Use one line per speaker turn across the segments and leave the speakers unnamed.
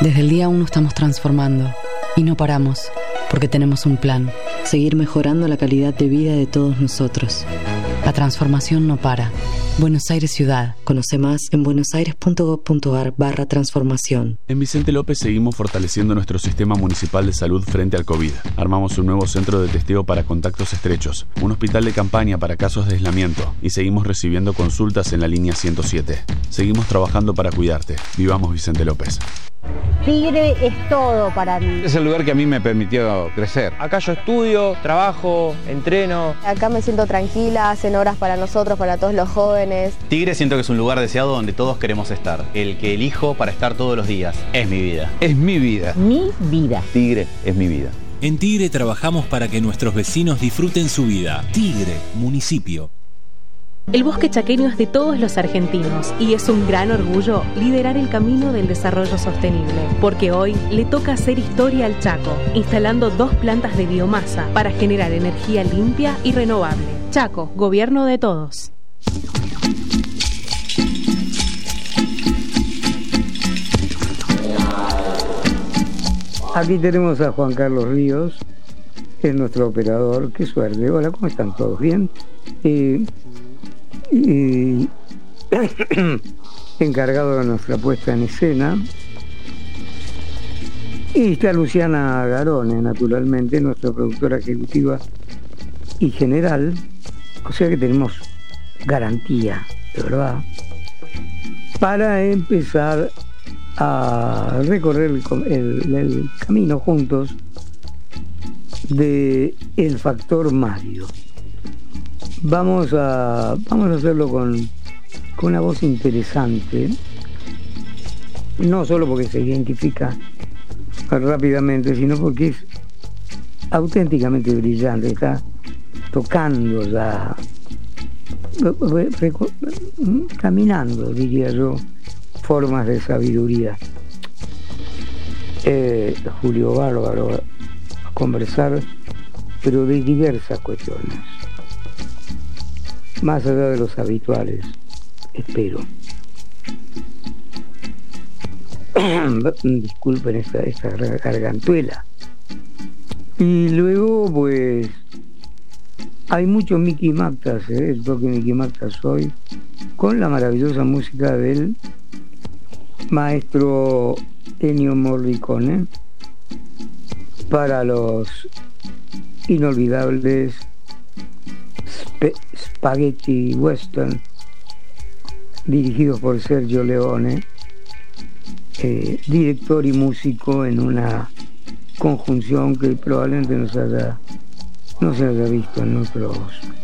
Desde el día 1 estamos transformando y no paramos porque tenemos un plan. Seguir mejorando la calidad de vida de todos nosotros. La transformación no para. Buenos Aires Ciudad. Conoce más en buenosaires.gov.ar/transformación.
En Vicente López seguimos fortaleciendo nuestro sistema municipal de salud frente al COVID. Armamos un nuevo centro de testeo para contactos estrechos, un hospital de campaña para casos de aislamiento y seguimos recibiendo consultas en la línea 107. Seguimos trabajando para cuidarte. Vivamos Vicente López.
Tigre es todo para mí.
Es el lugar que a mí me permitió crecer.
Acá yo estudio, trabajo, entreno.
Acá me siento tranquila, hacen horas para nosotros, para todos los jóvenes.
Tigre siento que es un lugar deseado donde todos queremos estar. El que elijo para estar todos los días. Es mi vida.
Es mi vida.
Mi vida.
Tigre es mi vida.
En Tigre trabajamos para que nuestros vecinos disfruten su vida. Tigre, municipio.
El bosque chaqueño es de todos los argentinos y es un gran orgullo liderar el camino del desarrollo sostenible, porque hoy le toca hacer historia al Chaco, instalando 2 plantas de biomasa para generar energía limpia y renovable. Chaco, gobierno de todos.
Aquí tenemos a Juan Carlos Ríos, que es nuestro operador. Qué suerte. Hola, ¿cómo están todos? ¿Bien? Encargado de nuestra puesta en escena. Y está Luciana Garone, naturalmente, nuestra productora ejecutiva y general. O sea que tenemos garantía, de verdad, para empezar a recorrer el camino juntos de El Factor Mario. Vamos a hacerlo con una voz interesante, no solo porque se identifica rápidamente, sino porque es auténticamente brillante. Está tocando ya, caminando, diría yo, formas de sabiduría. Julio Bárbaro a conversar, pero de diversas cuestiones, más allá de los habituales, espero. Disculpen esta gargantuela. Y luego, pues, hay muchos Mickey Mactas, el toque Mickey Mactas hoy, con la maravillosa música del maestro Ennio Morricone, para los inolvidables Spaghetti Western, dirigidos por Sergio Leone, director y músico en una conjunción que probablemente no se haya visto en otros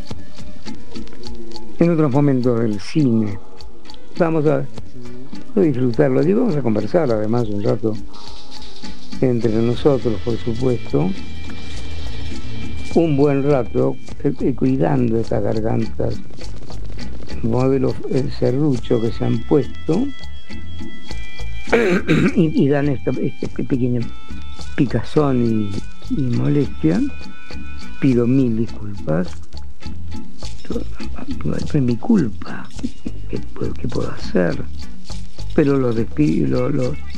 momentos del cine. Vamos a disfrutarlo y vamos a conversar además un rato entre nosotros, por supuesto, un buen rato, cuidando estas gargantas, modelo el serrucho que se han puesto y dan este pequeño picazón y molestia. Pido 1000 disculpas. Es mi culpa. ¿Qué puedo hacer? Pero los despido,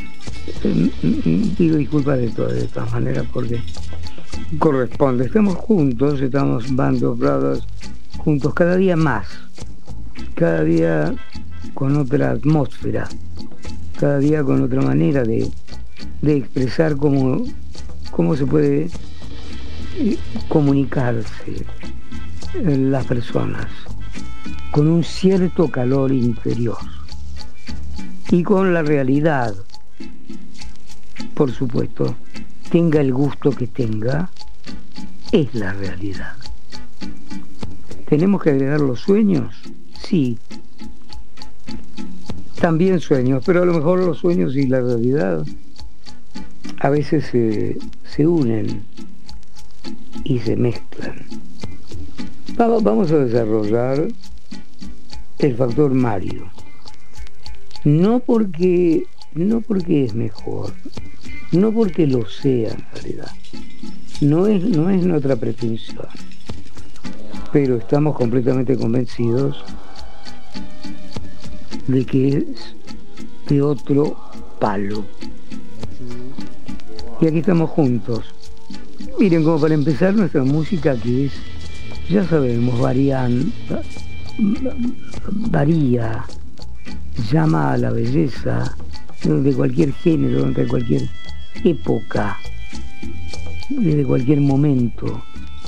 pido disculpas de todas maneras, porque corresponde. Estamos juntos, estamos Band of Brothers juntos cada día más, cada día con otra atmósfera, cada día con otra manera de expresar cómo se puede comunicarse las personas con un cierto calor interior y con la realidad, por supuesto, tenga el gusto que tenga, es la realidad. ¿Tenemos que agregar los sueños? Sí, también sueños, pero a lo mejor los sueños y la realidad a veces se unen y se mezclan. Vamos a desarrollar el factor Mario, no porque es mejor, no porque lo sea en realidad, no es nuestra pretensión, pero estamos completamente convencidos de que es de otro palo, Y aquí estamos juntos. Miren, como para empezar nuestra música, que es, ya sabemos, varía, llama a la belleza de cualquier género, de cualquier época, desde cualquier momento.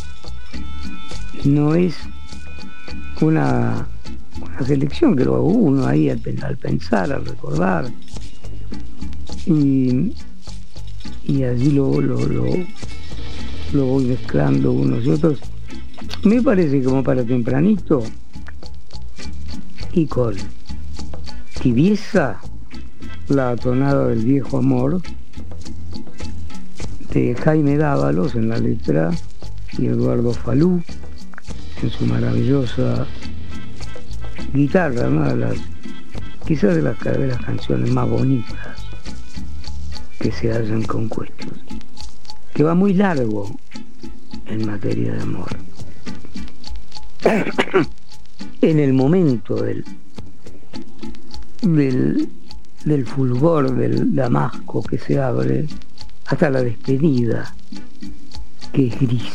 No es una selección que lo hago uno ahí al pensar, al recordar, y allí lo voy mezclando unos y otros. Me parece como para tempranito, y con tibieza, la tonada del viejo amor de Jaime Dávalos en la letra y Eduardo Falú en su maravillosa guitarra, ¿no? Quizás de las canciones más bonitas que se hallan compuestos, que va muy largo en materia de amor. En el momento del fulgor, del damasco que se abre, hasta la despedida, que es gris.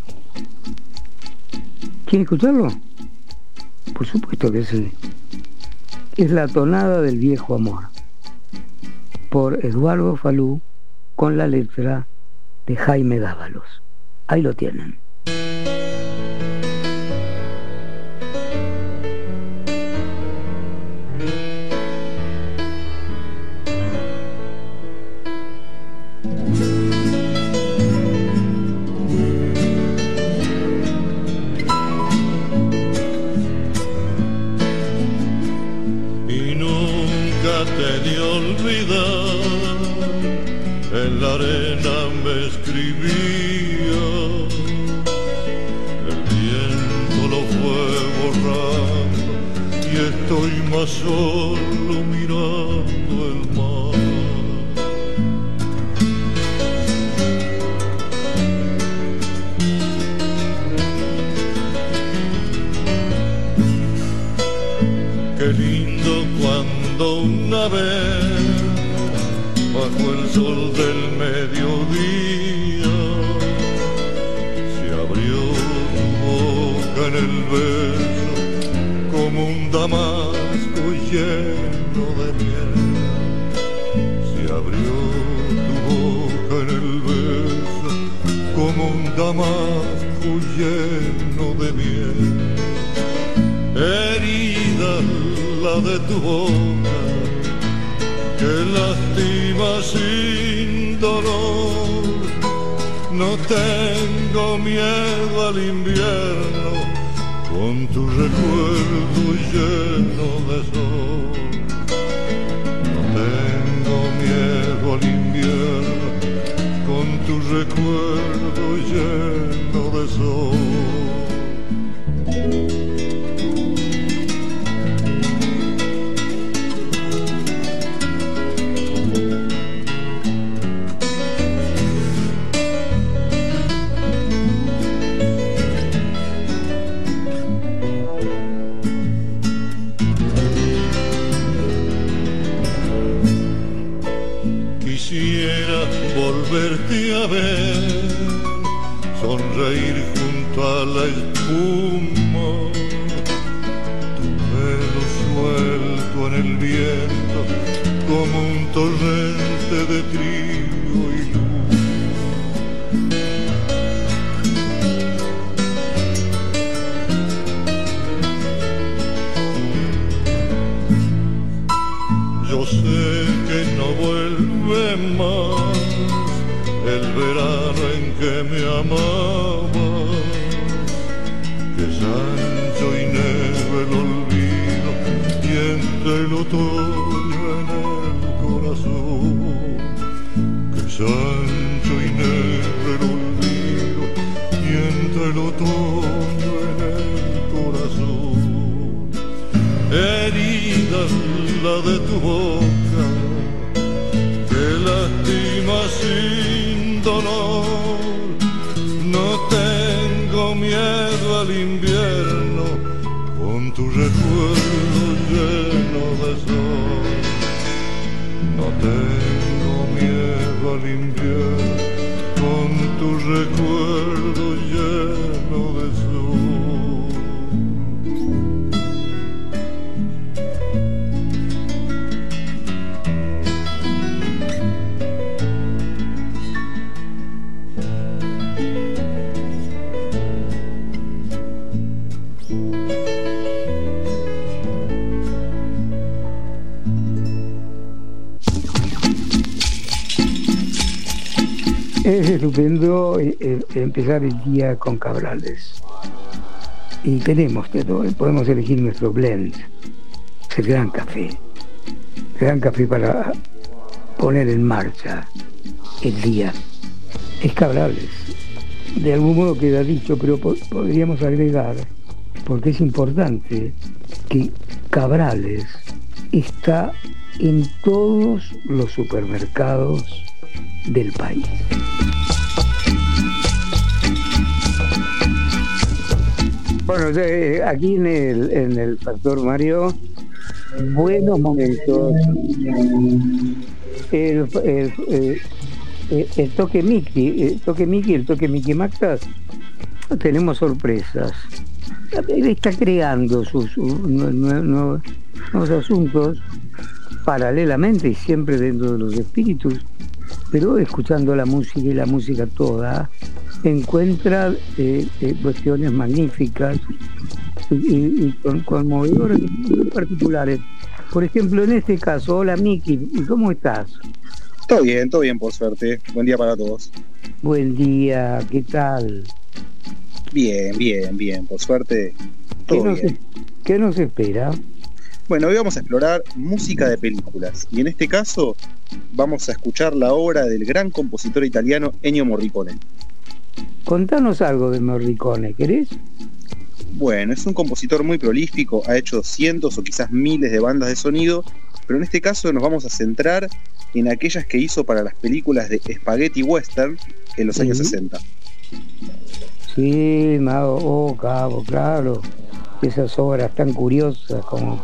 ¿Quieren escucharlo? Por supuesto que sí. Es la tonada del viejo amor, por Eduardo Falú, con la letra de Jaime Dávalos. Ahí lo tienen.
En la arena me escribía, el viento lo fue borrando y estoy más solo mirando el mar. Qué lindo cuando una vez bajo el sol del mediodía se abrió tu boca en el beso como un damasco lleno de miel. Se abrió tu boca en el beso como un damasco lleno de miel. Herida la de tu boca que lastima sin dolor, no tengo miedo al invierno, con tu recuerdo lleno de sol. No tengo miedo al invierno, con tu recuerdo lleno de sol. Quisiera volverte a ver, sonreír junto a la espuma, tu pelo suelto en el viento como un torrente de trigo y luz. Yo sé que no vuelve más el verano en que me amabas, que es ancho y negro el olvido y entre el otoño en el corazón. Que es ancho y negro el olvido y entre el otoño en el corazón. Herida la de tu boca que lastima sin dolor, no tengo miedo al invierno, con tu recuerdo lleno de sol. No tengo miedo a limpiar con tu recuerdo lleno de sol.
Es estupendo empezar el día con Cabrales. Y podemos elegir nuestro blend. Es el gran café. Gran café para poner en marcha el día. Es Cabrales. De algún modo queda dicho, pero podríamos agregar, porque es importante, que Cabrales está en todos los supermercados del país. Bueno, aquí en el Factor Mario, buenos momentos. El toque Mickey, el toque Mickey Maxas, tenemos sorpresas. Está creando sus nuevos asuntos paralelamente y siempre dentro de los espíritus, pero escuchando la música y la música toda, encuentra cuestiones magníficas y conmovedoras muy particulares. Por ejemplo, en este caso, hola Miki, ¿cómo estás?
Todo bien, por suerte. Buen día para todos.
Buen día, ¿qué tal?
Bien, por suerte. Todo bien.
¿Qué nos espera?
Bueno, hoy vamos a explorar música de películas y en este caso vamos a escuchar la obra del gran compositor italiano Ennio Morricone.
Contanos algo de Morricone, ¿querés?
Bueno, es un compositor muy prolífico, ha hecho cientos o quizás miles de bandas de sonido, pero en este caso nos vamos a centrar en aquellas que hizo para las películas de Spaghetti Western en los años 60.
Sí, Cabo, claro. Esas obras tan curiosas como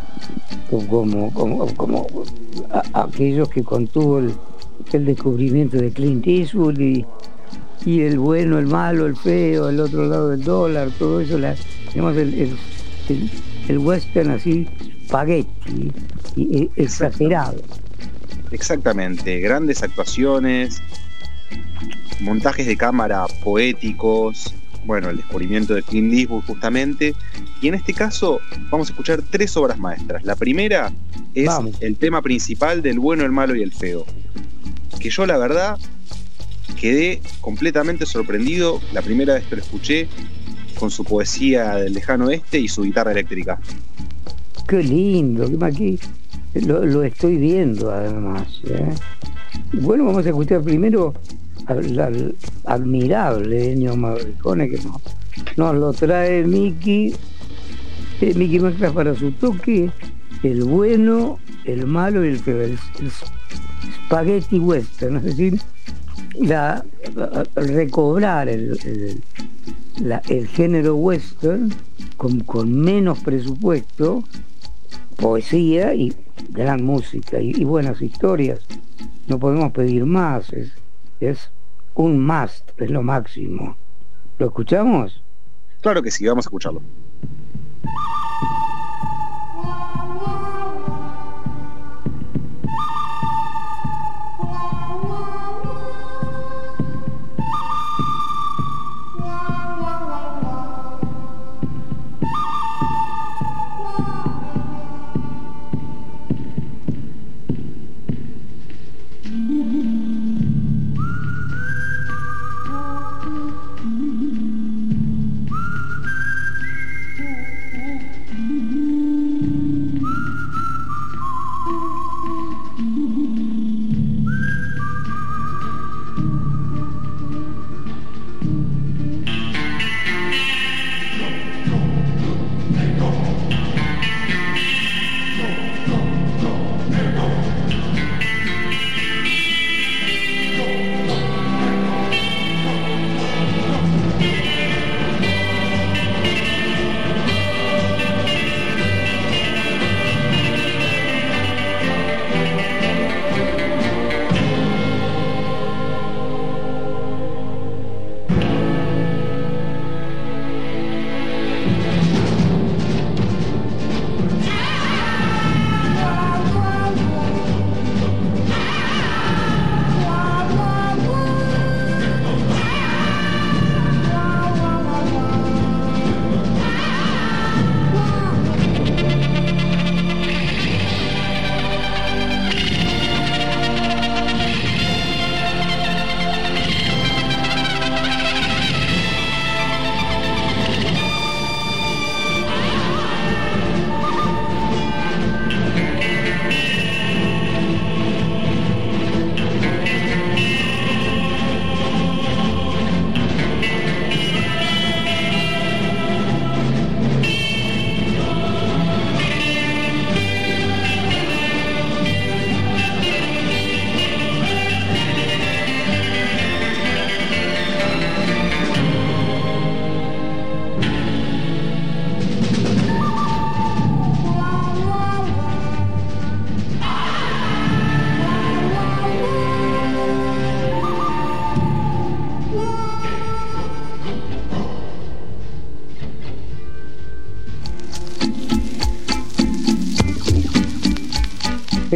aquellos que contuvo el descubrimiento de Clint Eastwood y el bueno, el malo, el feo, el otro lado del dólar, todo eso, digamos el western así, spaghetti, exagerado.
Exactamente, grandes actuaciones, montajes de cámara poéticos, bueno, el descubrimiento de Clint Eastwood justamente, y en este caso vamos a escuchar 3 obras maestras. La primera es el tema principal del bueno, el malo y el feo, que yo la verdad quedé completamente sorprendido la primera vez que lo escuché, con su poesía del lejano oeste y su guitarra eléctrica.
Qué lindo, aquí lo estoy viendo además, ¿eh? Bueno, vamos a escuchar primero al admirable Ennio Morricone, que nos lo trae Mickey Maxas para su toque, el bueno, el malo y el feo, el spaghetti western, es decir, recobrar el género western con menos presupuesto, poesía y gran música y buenas historias. No podemos pedir más, es un must, es lo máximo. ¿Lo escuchamos?
Claro que sí, vamos a escucharlo.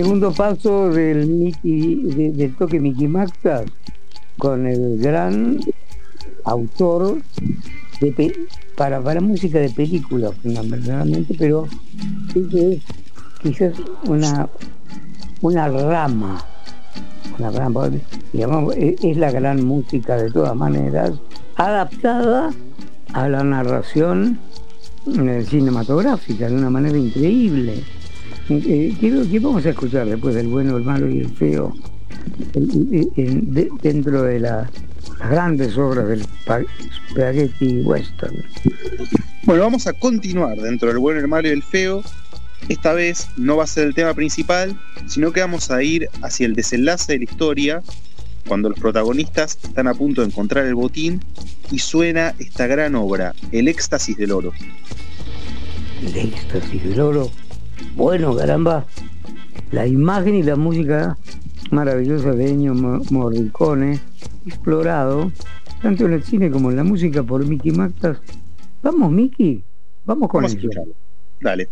segundo paso del toque Miki Mactas con el gran autor para música de película fundamentalmente, pero es quizás una rama, digamos, es la gran música de todas maneras, adaptada a la narración cinematográfica de una manera increíble. ¿Qué vamos a escuchar después del bueno, el malo y el feo dentro de las grandes obras del spaghetti western?
Bueno, vamos a continuar dentro del bueno, el malo y el feo. Esta vez no va a ser el tema principal, sino que vamos a ir hacia el desenlace de la historia, cuando los protagonistas están a punto de encontrar el botín y suena esta gran obra, El éxtasis del oro.
El éxtasis del oro. Bueno, caramba, la imagen y la música maravillosa de Ennio Morricone, explorado tanto en el cine como en la música por Miki Mactas. Vamos, Miki, vamos con ello.
Dale.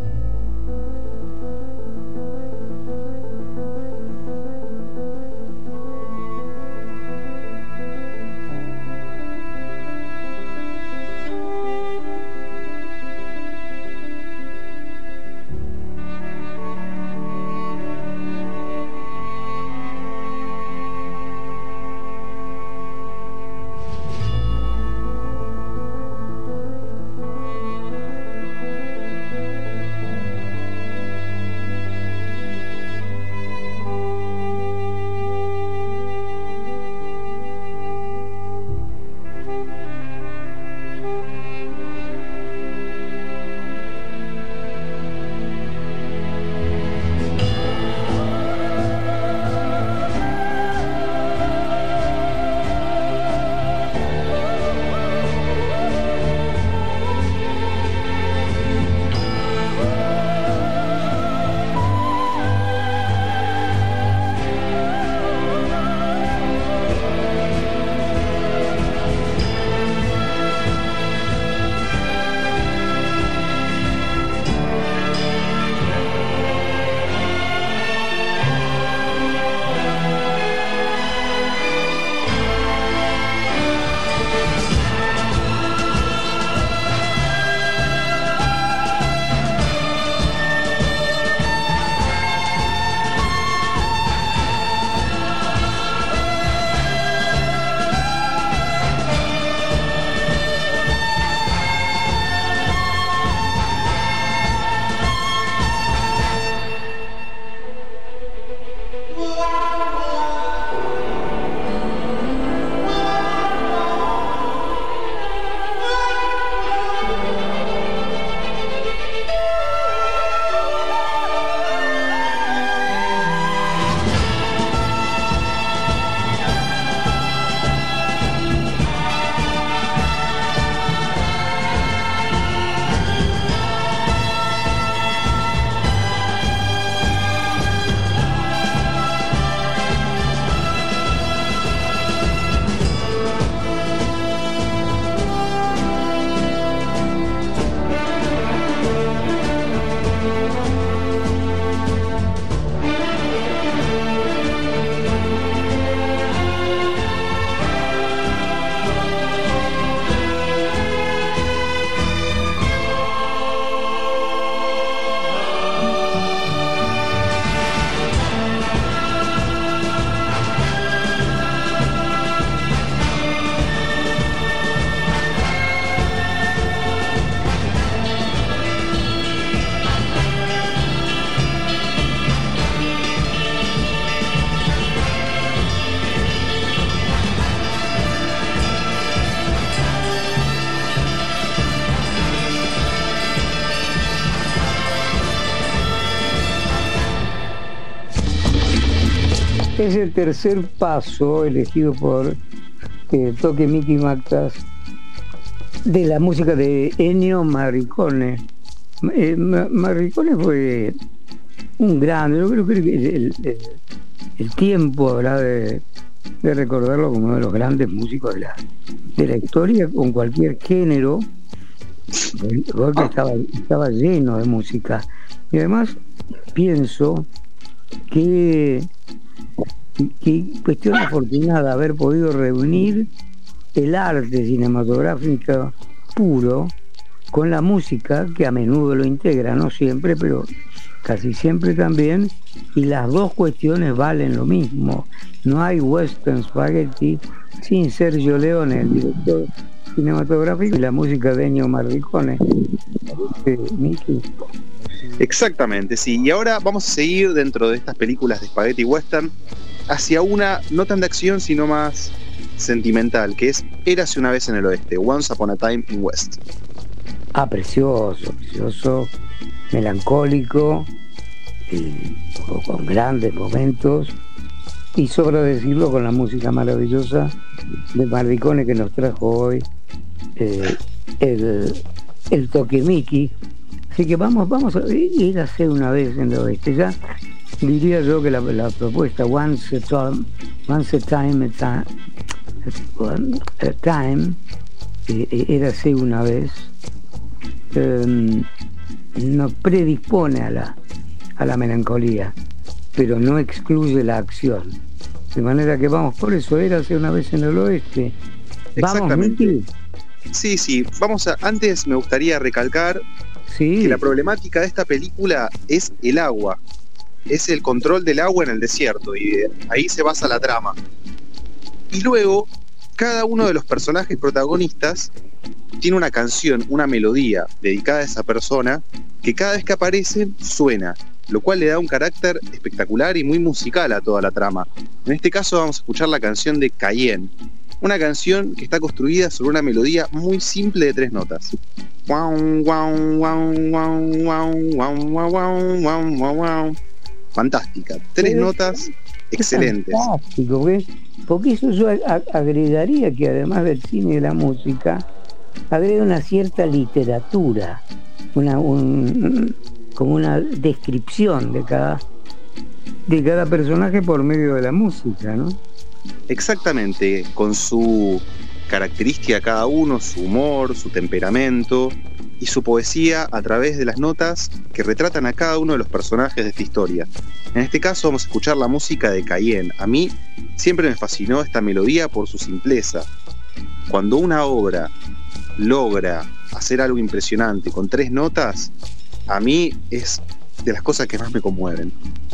Es el tercer paso elegido por toque Miki Mactas de la música de Ennio Morricone. Morricone fue un grande, yo creo que el tiempo habrá de recordarlo como uno de los grandes músicos de la historia, con cualquier género, porque estaba lleno de música. Y además pienso qué cuestión afortunada haber podido reunir el arte cinematográfico puro con la música, que a menudo lo integra, no siempre, pero casi siempre también, y las dos cuestiones valen lo mismo. No hay western spaghetti sin Sergio Leone, el director cinematográfico, y la música de Ennio Morricone. Miki.
Exactamente, sí. Y ahora vamos a seguir dentro de estas películas de spaghetti western hacia una no tan de acción, sino más sentimental, que es Érase una vez en el oeste, Once Upon a Time in West.
Precioso, melancólico, con grandes momentos, y sobra decirlo con la música maravillosa de Morricone que nos trajo hoy el toque Mickey. Así que vamos a ir a hacer una vez en el oeste. Ya diría yo que la propuesta Once a Time érase una vez, nos predispone a la melancolía, pero no excluye la acción. De manera que vamos, por eso érase una vez en el oeste.
Exactamente.
¿Vamos, Miki?
Sí, antes me gustaría recalcar que la problemática de esta película es el agua, es el control del agua en el desierto, y ahí se basa la trama. Y luego, cada uno de los personajes protagonistas tiene una canción, una melodía dedicada a esa persona, que cada vez que aparece suena, lo cual le da un carácter espectacular y muy musical a toda la trama. En este caso vamos a escuchar la canción de Cayenne, una canción que está construida sobre una melodía muy simple de 3 notas. Fantástica, 3 notas excelentes.
Fantástico, porque eso yo agregaría que además del cine y de la música, agrega una cierta literatura, como una descripción de cada personaje por medio de la música, ¿no?
Exactamente, con su característica cada uno, su humor, su temperamento y su poesía a través de las notas que retratan a cada uno de los personajes de esta historia. En este caso vamos a escuchar la música de Cayenne. A mí siempre me fascinó esta melodía por su simpleza. Cuando una obra logra hacer algo impresionante con 3 notas, a mí es de las cosas que más me conmueven.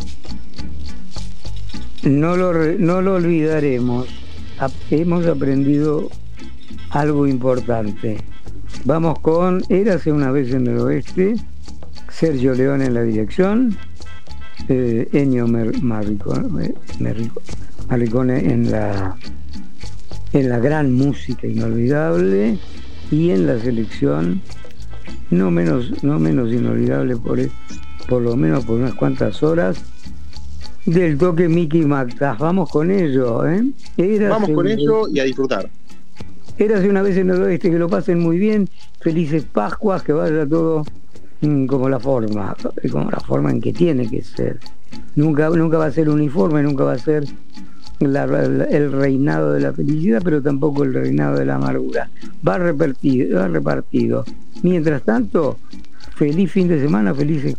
No lo olvidaremos. Hemos aprendido algo importante. Vamos con Érase una vez en el oeste, Sergio Leone en la dirección, Ennio Morricone en la gran música inolvidable, y en la selección no menos inolvidable por lo menos por unas cuantas horas, del toque Mickey Mactas. Vamos con ello,
Vamos con ello y a disfrutar.
Érase una vez en el oeste, que lo pasen muy bien, felices Pascuas, que vaya todo como la forma en que tiene que ser. Nunca va a ser uniforme, nunca va a ser el reinado de la felicidad, pero tampoco el reinado de la amargura. Va repartido. Mientras tanto, feliz fin de semana, felices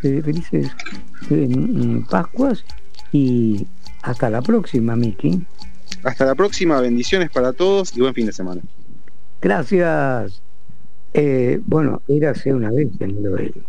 Pascuas, y hasta la próxima, Miki.
Hasta la próxima, bendiciones para todos y buen fin de semana.
Gracias. Érase una vez en el oeste.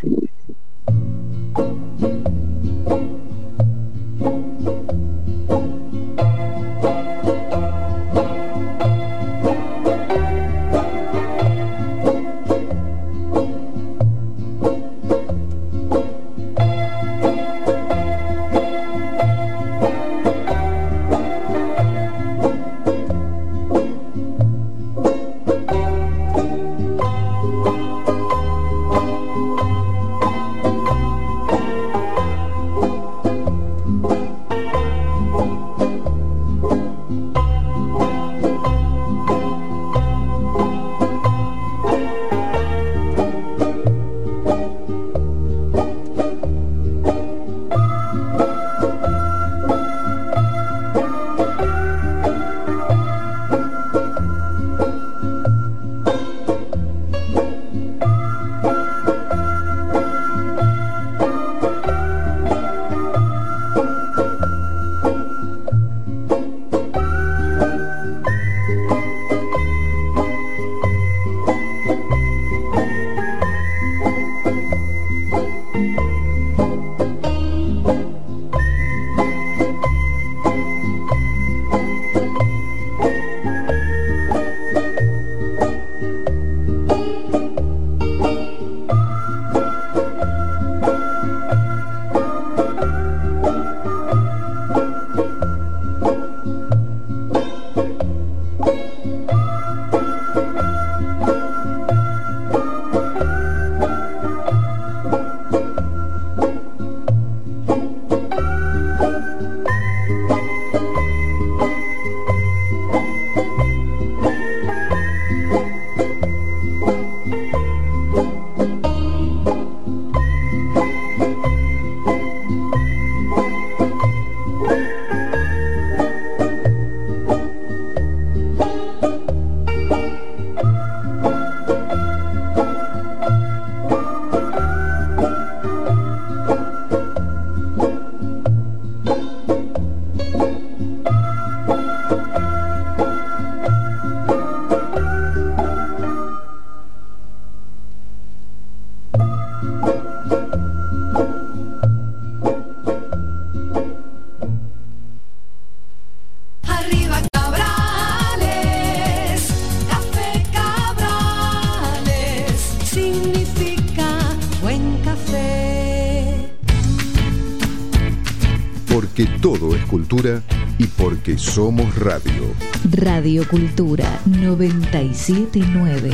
porque todo es cultura y porque somos radio.
Radio Cultura 979.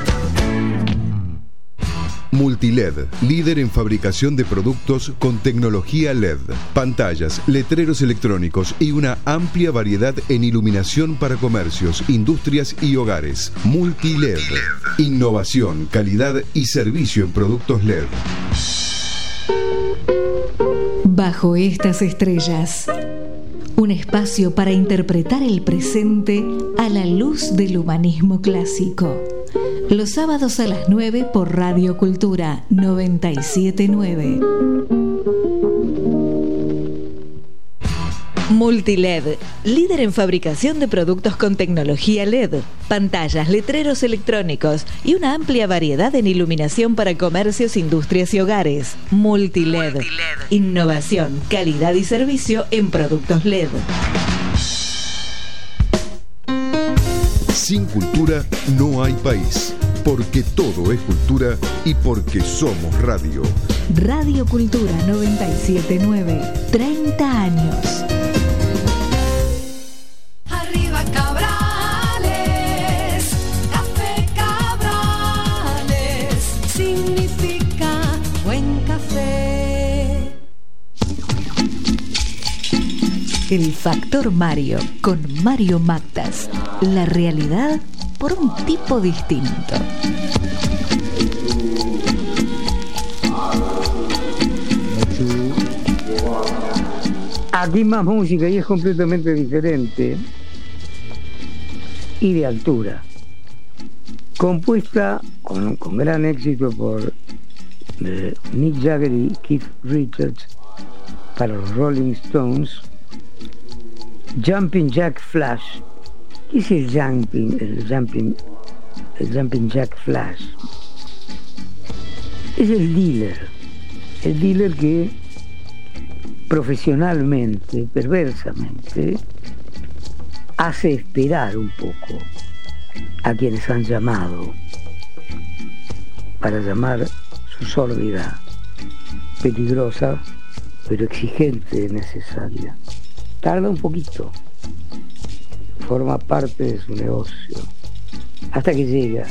Multiled, líder en fabricación de productos con tecnología LED, pantallas, letreros electrónicos y una amplia variedad en iluminación para comercios, industrias y hogares. Multiled, innovación, calidad y servicio en productos LED.
Bajo estas estrellas, un espacio para interpretar el presente a la luz del humanismo clásico. Los sábados a las 9 por Radio Cultura 979. Multiled, líder en fabricación de productos con tecnología LED, pantallas, letreros electrónicos y una amplia variedad en iluminación para comercios, industrias y hogares. Multiled, innovación, calidad y servicio en productos LED.
Sin cultura no hay país, porque todo es cultura y porque somos radio.
Radio Cultura 979, 30 años.
Arriba Cabrales, café Cabrales, significa buen café.
El Factor Mario, con Mario Mactas. La realidad por un tipo distinto.
Aquí más música y es completamente diferente y de altura. Compuesta con gran éxito por Mick Jagger y Keith Richards para los Rolling Stones. Jumping Jack Flash. ¿Qué es el Jumping Jack Flash? Es el dealer que profesionalmente, perversamente, hace esperar un poco a quienes han llamado para llamar su sórdida, peligrosa, pero exigente y necesaria. Tarda un poquito, forma parte de su negocio, hasta que llega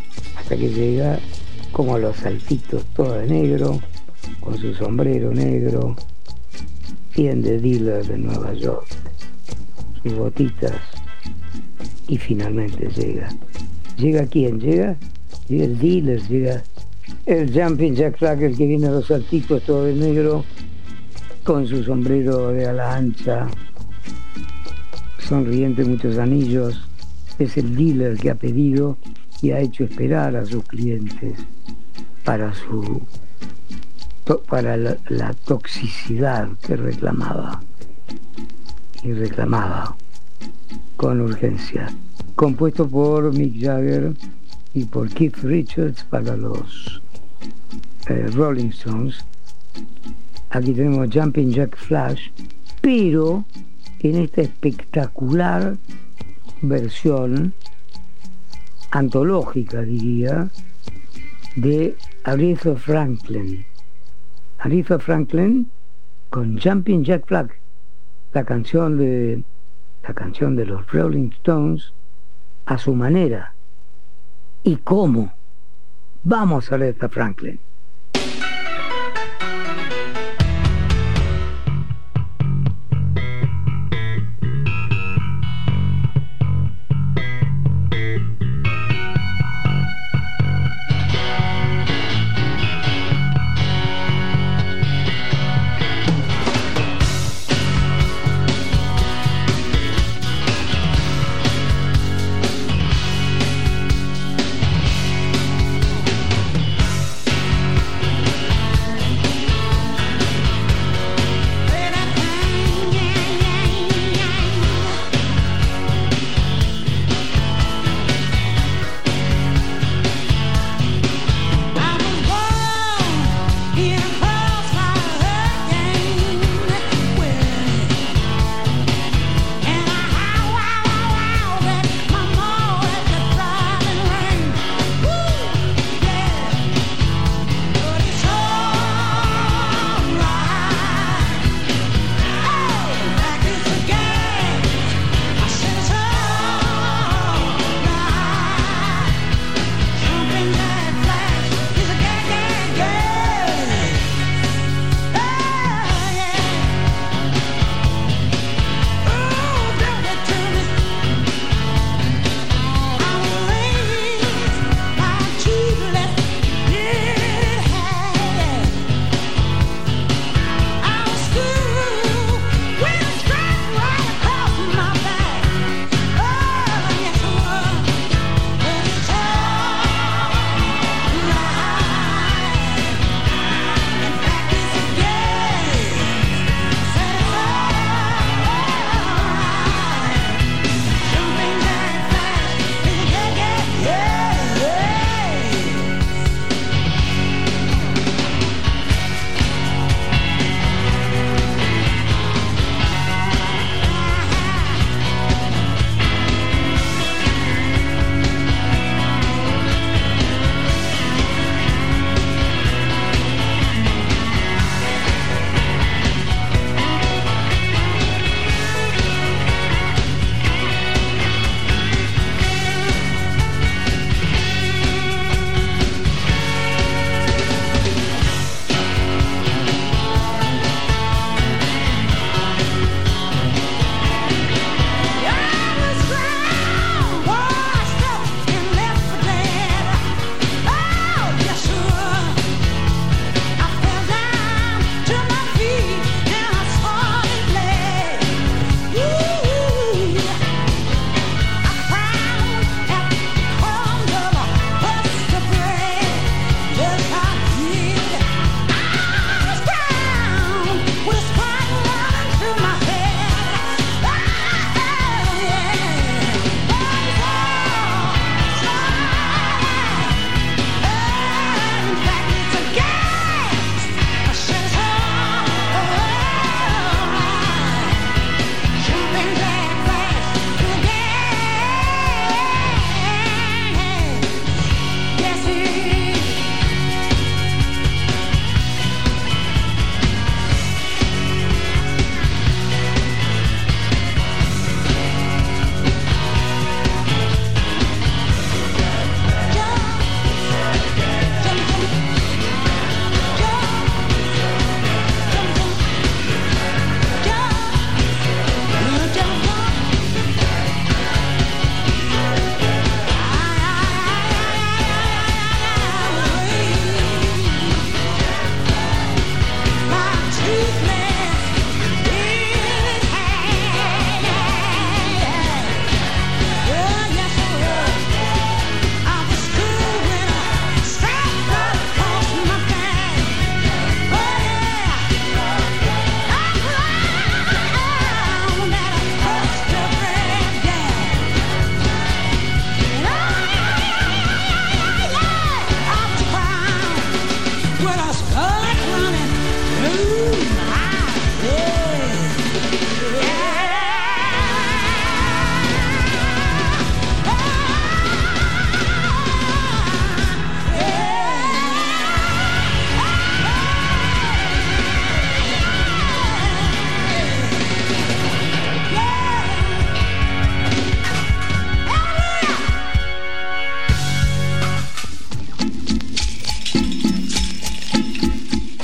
como a los saltitos, todo de negro, con su sombrero negro, bien de dealer de Nueva York, sus botitas, y finalmente llega. ¿Llega quién? Llega el dealer, llega el Jumping Jack Flash, el que viene a los saltitos, todo de negro, con su sombrero de ala ancha, sonriente, muchos anillos. Es el dealer que ha pedido y ha hecho esperar a sus clientes para la toxicidad que reclamaba con urgencia. Compuesto por Mick Jagger y por Keith Richards para los Rolling Stones. Aquí tenemos Jumping Jack Flash, pero en esta espectacular versión antológica, diría, de Aretha Franklin. Aretha Franklin con Jumping Jack Flash, la canción de los Rolling Stones a su manera. ¿Y cómo? Vamos a Aretha Franklin.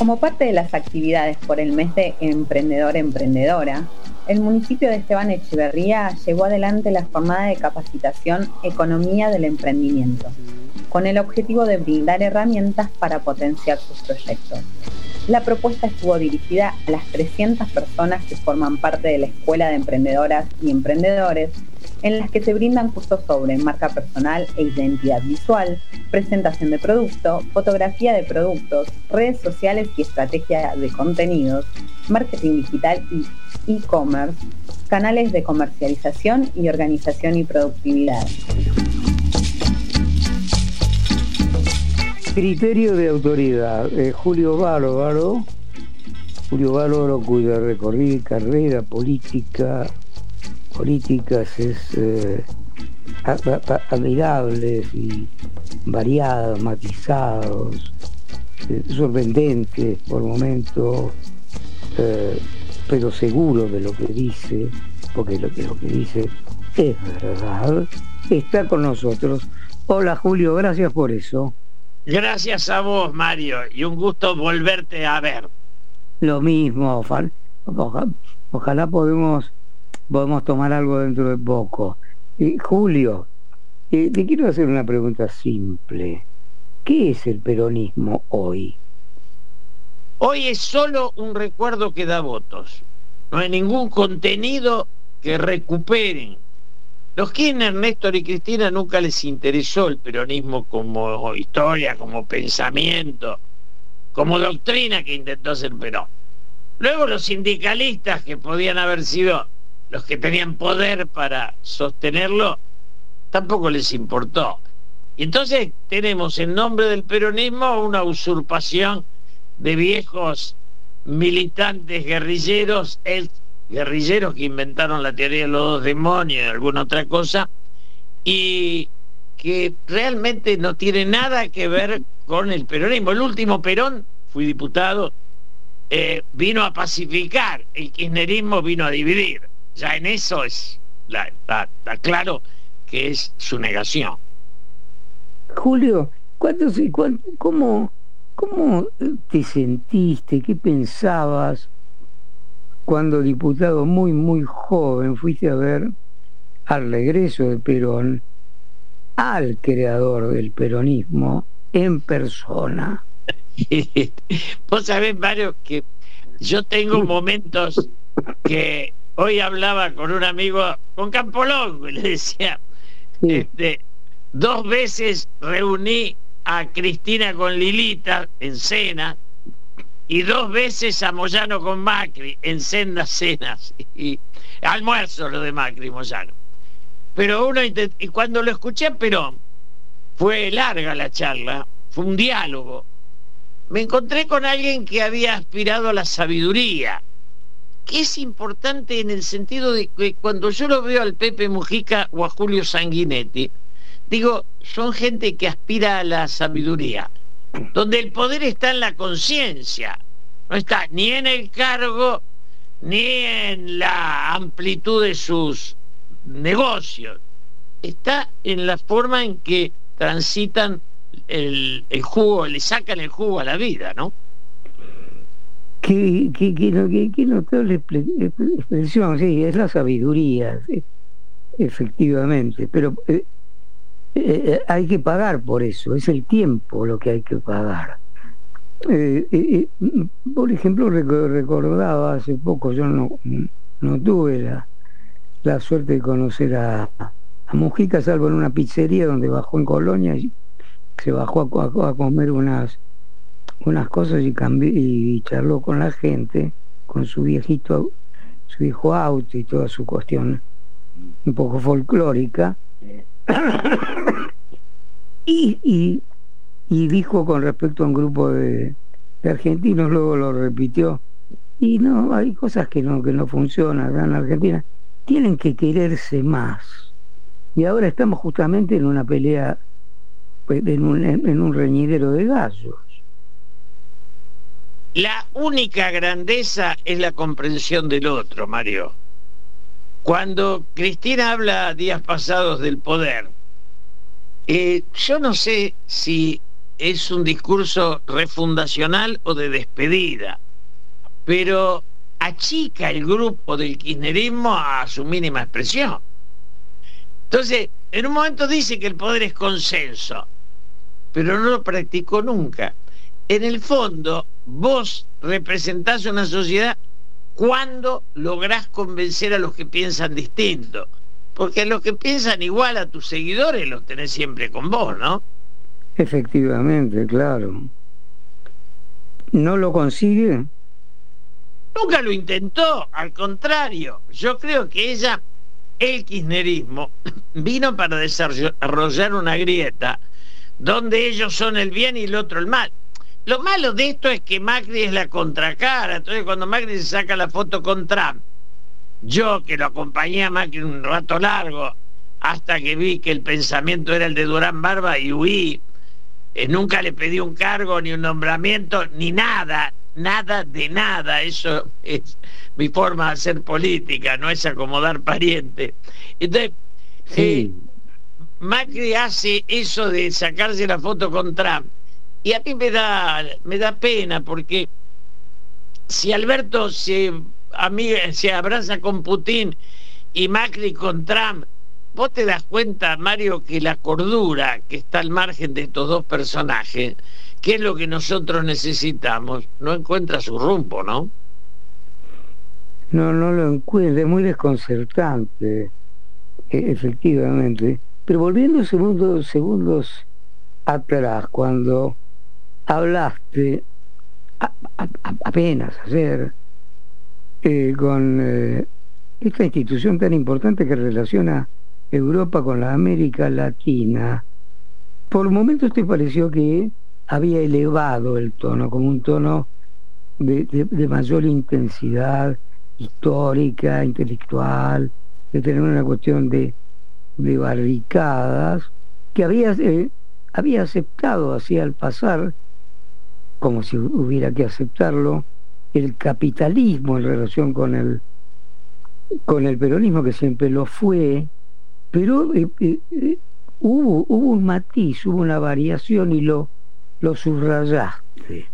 Como parte de las actividades por el mes de Emprendedor-Emprendedora, el municipio de Esteban Echeverría llevó adelante la jornada de capacitación Economía del Emprendimiento, con el objetivo de brindar herramientas para potenciar sus proyectos. La propuesta estuvo dirigida a las 300 personas que forman parte de la Escuela de Emprendedoras y Emprendedores, en las que se brindan cursos sobre marca personal e identidad visual, presentación de producto, fotografía de productos, redes sociales y estrategia de contenidos, marketing digital y e-commerce, canales de comercialización y organización y productividad.
Criterio de autoridad. Julio Bárbaro, cuya recorrida y carrera políticas es admirables y variados, matizados, sorprendentes por momentos, pero seguro de lo que dice, porque lo que dice es verdad, está con nosotros. Hola Julio, gracias por eso.
Gracias a vos, Mario, y un gusto volverte a ver.
Lo mismo, ojalá podemos tomar algo dentro de poco. Julio, te quiero hacer una pregunta simple. ¿Qué es el peronismo hoy?
Hoy es solo un recuerdo que da votos. No hay ningún contenido que recuperen. Los Kirchner, Néstor y Cristina nunca les interesó el peronismo como historia, como pensamiento, como doctrina que intentó hacer Perón. Luego los sindicalistas, que podían haber sido los que tenían poder para sostenerlo, tampoco les importó. Y entonces tenemos en nombre del peronismo una usurpación de viejos militantes guerrilleros, guerrilleros que inventaron la teoría de los dos demonios y alguna otra cosa, y que realmente no tiene nada que ver con el peronismo. El último Perón, fui diputado, vino a pacificar, el kirchnerismo vino a dividir. Ya en eso está claro que es su negación.
Julio, ¿cómo te sentiste? ¿Qué pensabas cuando diputado muy muy joven fuiste a ver al regreso de Perón al creador del peronismo en persona?
Vos sabés, Mario, que yo tengo momentos que hoy hablaba con un amigo, con Campolongo, y le decía, 2 veces reuní a Cristina con Lilita en cena, y 2 veces a Moyano con Macri en sendas cenas y almuerzo lo de Macri y Moyano. Pero y cuando lo escuché a Perón, fue larga la charla, fue un diálogo. Me encontré con alguien que había aspirado a la sabiduría, que es importante en el sentido de que cuando yo lo veo al Pepe Mujica o a Julio Sanguinetti, digo, son gente que aspira a la sabiduría, donde el poder está en la conciencia, no está ni en el cargo ni en la amplitud de sus negocios, está en la forma en que transitan el jugo, le sacan el jugo a la vida, ¿no?
Qué notable expresión, sí, es la sabiduría, sí, efectivamente, pero hay que pagar por eso, es el tiempo lo que hay que pagar. Por ejemplo, recordaba hace poco, yo no tuve la suerte de conocer a Mujica, salvo en una pizzería donde bajó en Colonia, y se bajó a comer unas cosas y charló con la gente, con su viejo auto y toda su cuestión un poco folclórica. y dijo con respecto a un grupo de argentinos, luego lo repitió, y no, hay cosas que no funcionan en Argentina, tienen que quererse más, y ahora estamos justamente en una pelea, en un reñidero de gallos.
La única grandeza es la comprensión del otro, Mario. Cuando Cristina habla días pasados del poder, yo no sé si es un discurso refundacional o de despedida, pero achica el grupo del kirchnerismo a su mínima expresión. Entonces, en un momento dice que el poder es consenso, pero no lo practicó nunca. En el fondo, vos representás una sociedad cuando lográs convencer a los que piensan distinto, porque a los que piensan igual a tus seguidores los tenés siempre con vos, ¿no?
Efectivamente, claro. ¿No lo consigue?
Nunca lo intentó, al contrario. Yo creo que el kirchnerismo, vino para desarrollar una grieta donde ellos son el bien y el otro el mal. Lo malo de esto es que Macri es la contracara. Entonces cuando Macri se saca la foto con Trump, yo que lo acompañé a Macri un rato largo, hasta que vi que el pensamiento era el de Durán Barba y huí, nunca le pedí un cargo, ni un nombramiento, ni nada de nada. Eso es mi forma de hacer política, no es acomodar parientes. Entonces, sí. Macri hace eso de sacarse la foto con Trump, y a mí me da pena, porque si Alberto se abraza con Putin y Macri con Trump, vos te das cuenta, Mario, que la cordura que está al margen de estos dos personajes, que es lo que nosotros necesitamos, no encuentra su rumbo, ¿no?
No lo encuentra, es muy desconcertante, efectivamente. Pero volviendo segundos atrás, cuando hablaste apenas ayer con esta institución tan importante que relaciona Europa con la América Latina, por momentos te pareció que había elevado el tono, como un tono de mayor intensidad histórica, intelectual, de tener una cuestión de barricadas, que había aceptado así al pasar, como si hubiera que aceptarlo, el capitalismo en relación con el peronismo, que siempre lo fue, pero hubo un matiz, hubo una variación y lo subrayaste.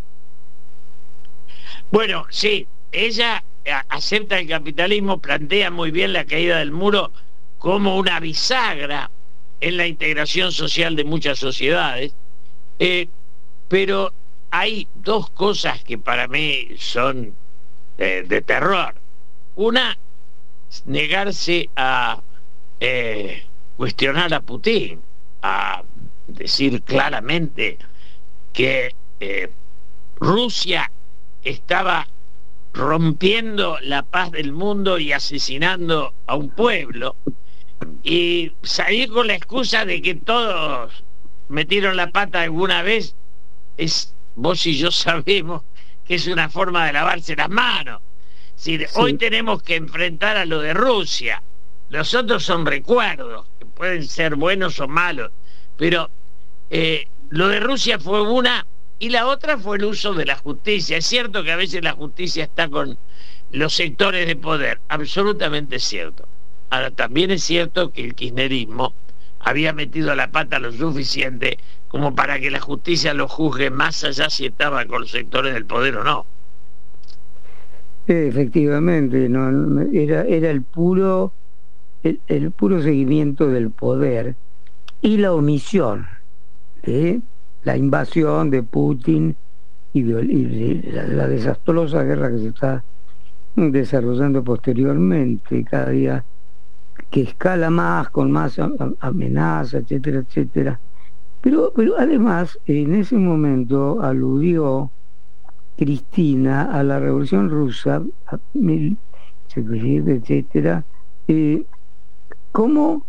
Bueno, sí, ella acepta el capitalismo, plantea muy bien la caída del muro como una bisagra en la integración social de muchas sociedades, pero hay dos cosas que para mí son de terror. Una, negarse a cuestionar a Putin, a decir claramente que Rusia estaba rompiendo la paz del mundo y asesinando a un pueblo, y salir con la excusa de que todos metieron la pata alguna vez, vos y yo sabemos que es una forma de lavarse las manos. Es decir, sí. Hoy tenemos que enfrentar a lo de Rusia. Los otros son recuerdos, que pueden ser buenos o malos, pero lo de Rusia fue una, y la otra fue el uso de la justicia. Es cierto que a veces la justicia está con los sectores de poder, absolutamente cierto. Ahora, también es cierto que el kirchnerismo había metido la pata lo suficiente como para que la justicia lo juzgue más allá si estaba con los sectores del poder o no.
Efectivamente, no era el puro seguimiento del poder y la omisión de la invasión de Putin y la desastrosa guerra que se está desarrollando posteriormente, cada día que escala más, con más amenazas, etcétera, etcétera. Pero además, en ese momento aludió Cristina a la Revolución Rusa, a 1700, etcétera. ¿Cómo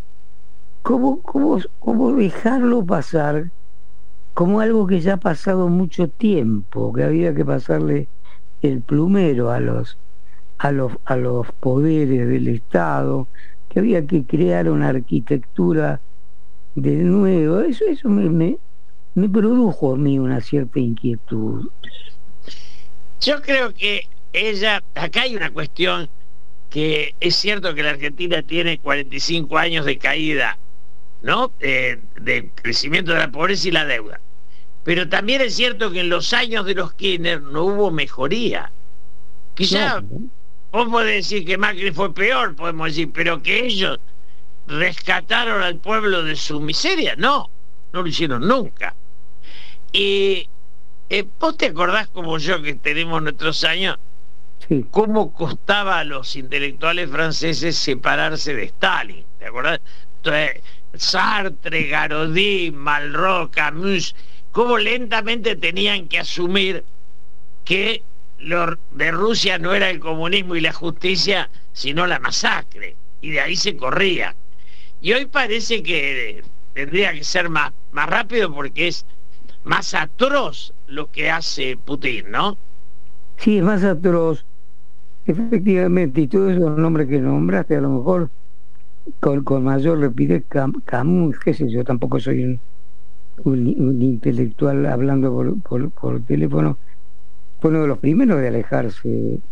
dejarlo pasar como algo que ya ha pasado mucho tiempo, que había que pasarle el plumero a los poderes del Estado, que había que crear una arquitectura de nuevo? Eso me produjo a mí una cierta inquietud.
Yo creo que acá hay una cuestión, que es cierto que la Argentina tiene 45 años de caída, ¿no? De crecimiento de la pobreza y la deuda. Pero también es cierto que en los años de los Kirchner no hubo mejoría. Quizá vos podés decir que Macri fue peor, podemos decir, pero que ellos rescataron al pueblo de su miseria, no lo hicieron nunca. Y vos te acordás, como yo, que tenemos nuestros años,
sí,
cómo costaba a los intelectuales franceses separarse de Stalin, ¿te acordás? Entonces, Sartre, Garodí, Malraux, Camus, cómo lentamente tenían que asumir que lo de Rusia no era el comunismo y la justicia, sino la masacre, y de ahí se corría. Y hoy parece que tendría que ser más rápido, porque es más atroz lo que hace Putin, ¿no?
Sí, es más atroz, efectivamente, y todos esos nombres que nombraste, a lo mejor con mayor rapidez, Camus, qué sé yo, tampoco soy un intelectual hablando por teléfono, fue uno de los primeros de alejarse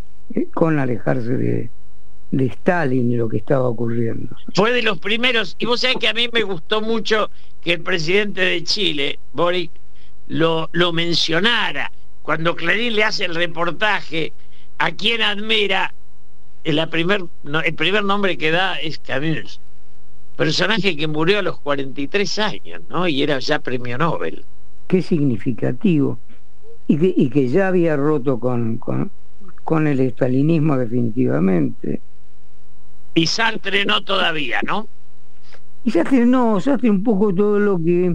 de Stalin y lo que estaba ocurriendo.
Fue de los primeros, y vos sabés que a mí me gustó mucho que el presidente de Chile, Boric, lo mencionara. Cuando Clarín le hace el reportaje, a quien admira, el primer nombre que da es Camus, personaje que murió a los 43 años, ¿no? Y era ya premio Nobel.
Qué significativo. Y que ya había roto con el estalinismo definitivamente.
Y Sartre no todavía, ¿no?
Y Sartre un poco todo lo que...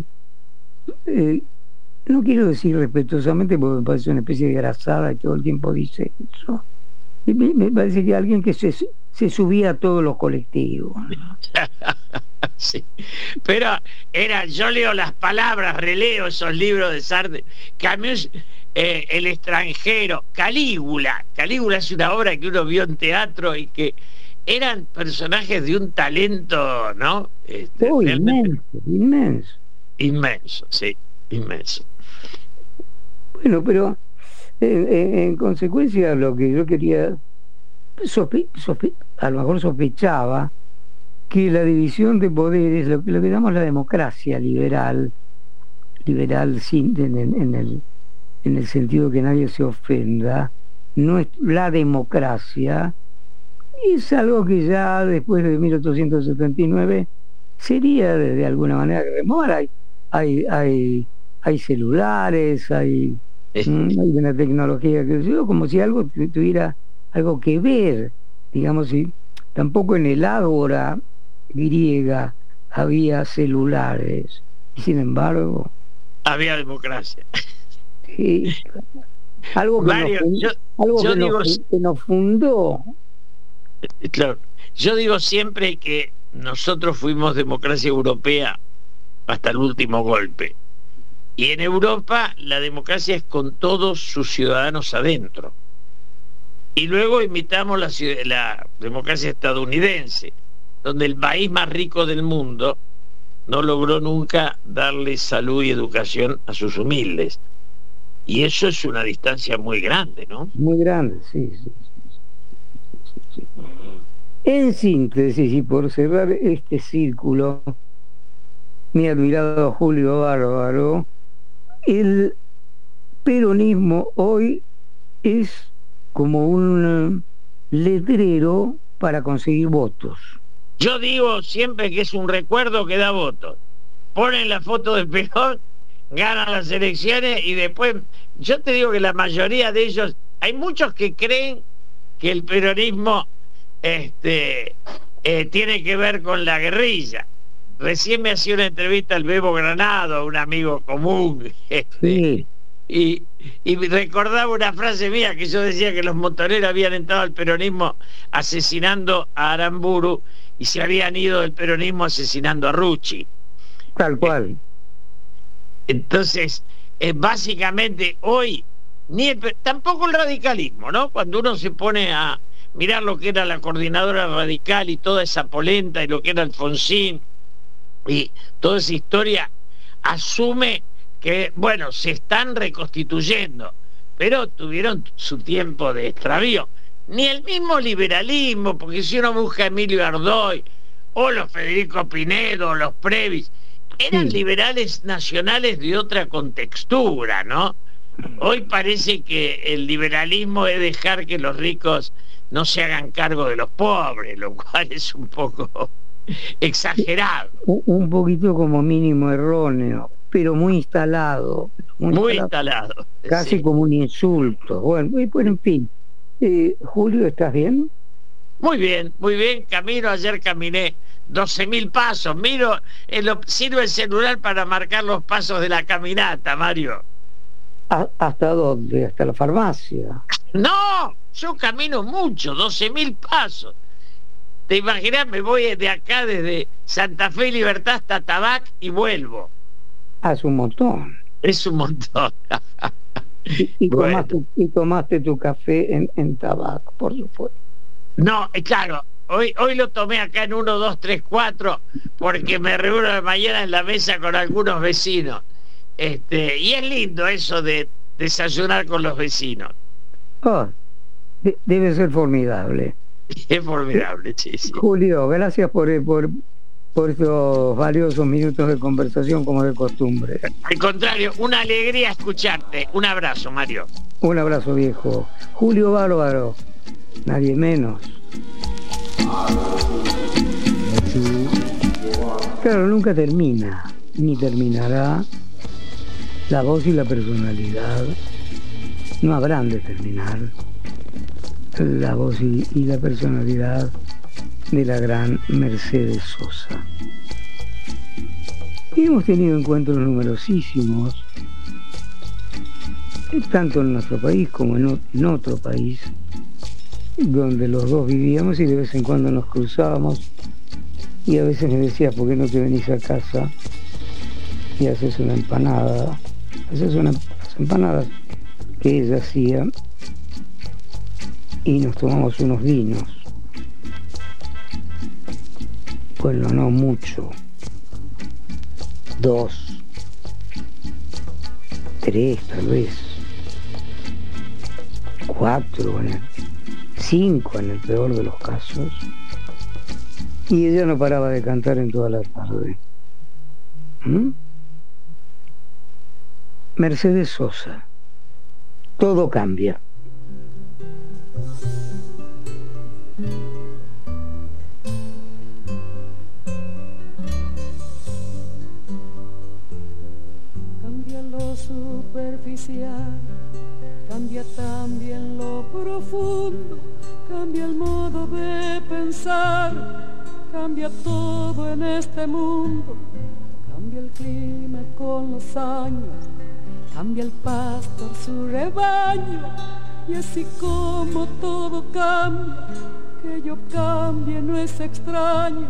no quiero decir respetuosamente, porque me parece una especie de grasada y todo el tiempo dice eso. Y me parece que alguien que se subía a todos los colectivos.
Sí. Pero yo leo las palabras, releo esos libros de Sartre. Camus, El extranjero, Calígula es una obra que uno vio en teatro y que eran personajes de un talento, ¿no? Inmenso, sí, inmenso.
Bueno, pero en consecuencia, lo que yo quería a lo mejor sospechaba que la división de poderes, lo que llamamos la democracia liberal sin, en el sentido que nadie se ofenda, no es la democracia, es algo que ya después de 1879 sería de alguna manera remover. Hay celulares, hay una tecnología que yo, como si algo tuviera algo que ver, digamos, si tampoco en el ágora griega había celulares, y sin embargo
había democracia.
Sí, algo que nos fundó.
Claro, yo digo siempre que nosotros fuimos democracia europea hasta el último golpe, y en Europa la democracia es con todos sus ciudadanos adentro, y luego imitamos la democracia estadounidense, donde el país más rico del mundo no logró nunca darle salud y educación a sus humildes, y eso es una distancia muy grande, ¿no? Muy grande, sí.
En síntesis, y por cerrar este círculo, mi admirado Julio Bárbaro, el peronismo hoy es como un letrero para conseguir votos.
Yo digo siempre que es un recuerdo que da votos. Ponen la foto de Perón, ganan las elecciones y después, yo te digo que la mayoría de ellos, hay muchos que creen que el peronismo tiene que ver con la guerrilla. Recién me hacía una entrevista al Bebo Granado, un amigo común,
sí.
y recordaba una frase mía que yo decía que los montoneros habían entrado al peronismo asesinando a Aramburu y se habían ido del peronismo asesinando a Rucci.
Tal cual.
Entonces, básicamente hoy tampoco el radicalismo, ¿no? Cuando uno se pone a mirar lo que era la coordinadora radical y toda esa polenta y lo que era Alfonsín y toda esa historia, asume que, bueno, se están reconstituyendo, pero tuvieron su tiempo de extravío. Ni el mismo liberalismo, porque si uno busca a Emilio Ardoy o los Federico Pinedo o los Previs, eran liberales nacionales de otra contextura, ¿no? Hoy parece que el liberalismo es dejar que los ricos no se hagan cargo de los pobres, lo cual es un poco exagerado.
Un poquito como mínimo erróneo, pero muy instalado.
Muy instalado.
Casi como un insulto. Bueno, en fin. Julio, ¿estás bien?
Muy bien, muy bien. Ayer caminé 12.000 pasos. Sirve el celular para marcar los pasos de la caminata, Mario.
¿Hasta dónde? ¿Hasta la farmacia?
No, yo camino mucho, 12.000 pasos. ¿Te imaginas? Me voy de acá desde Santa Fe y Libertad hasta Tabac y vuelvo.
Es un montón.
Es un montón.
Bueno. Tomaste tu café en Tabac, por supuesto.
No, claro. Hoy lo tomé acá en 1, 2, 3, 4 porque me reúno de mañana en la mesa con algunos vecinos. Y es lindo eso de desayunar con los vecinos.
Debe ser formidable.
Es formidable, sí.
Julio, gracias por estos valiosos minutos de conversación como de costumbre.
Al contrario, una alegría escucharte. Un abrazo, Mario.
Un abrazo, viejo. Julio Bárbaro, nadie menos. Claro, nunca termina, ni terminará. La voz y la personalidad no habrán de terminar. La voz y la personalidad de la gran Mercedes Sosa. Y hemos tenido encuentros numerosísimos, tanto en nuestro país como en otro país, donde los dos vivíamos y de vez en cuando nos cruzábamos, y a veces me decía, ¿por qué no te venís a casa y haces una empanada? Haces unas empanadas que ella hacía y nos tomamos unos vinos. Bueno, no mucho. 2, 3 tal vez. 4, 5 en el peor de los casos. Y ella no paraba de cantar en toda la tarde. Mercedes Sosa. Todo cambia.
Cambia lo superficial, cambia también lo profundo, cambia el modo de pensar, cambia todo en este mundo, cambia el clima con los años, cambia el pastor su rebaño, y así como todo cambia, que yo cambie no es extraño.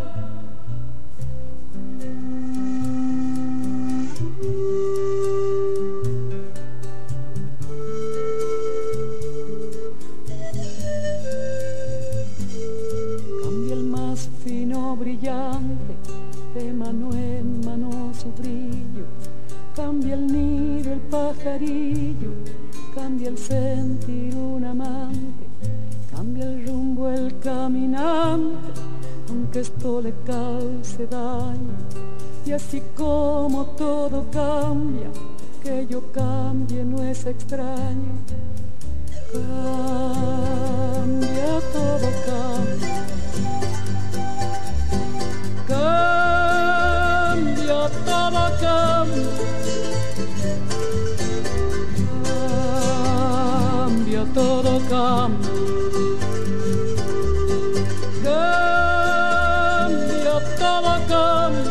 Cambia el más fino brillante, de mano en mano su brillo, cambia el nido, el pajarillo, cambia el sentir un amante, cambia el rumbo el caminante, aunque esto le cause daño. Y así como todo cambia, que yo cambie no es extraño. Cambia, todo cambia. Cambia, todo cambia. Cambia, todo cambia. Cambia, todo cambia.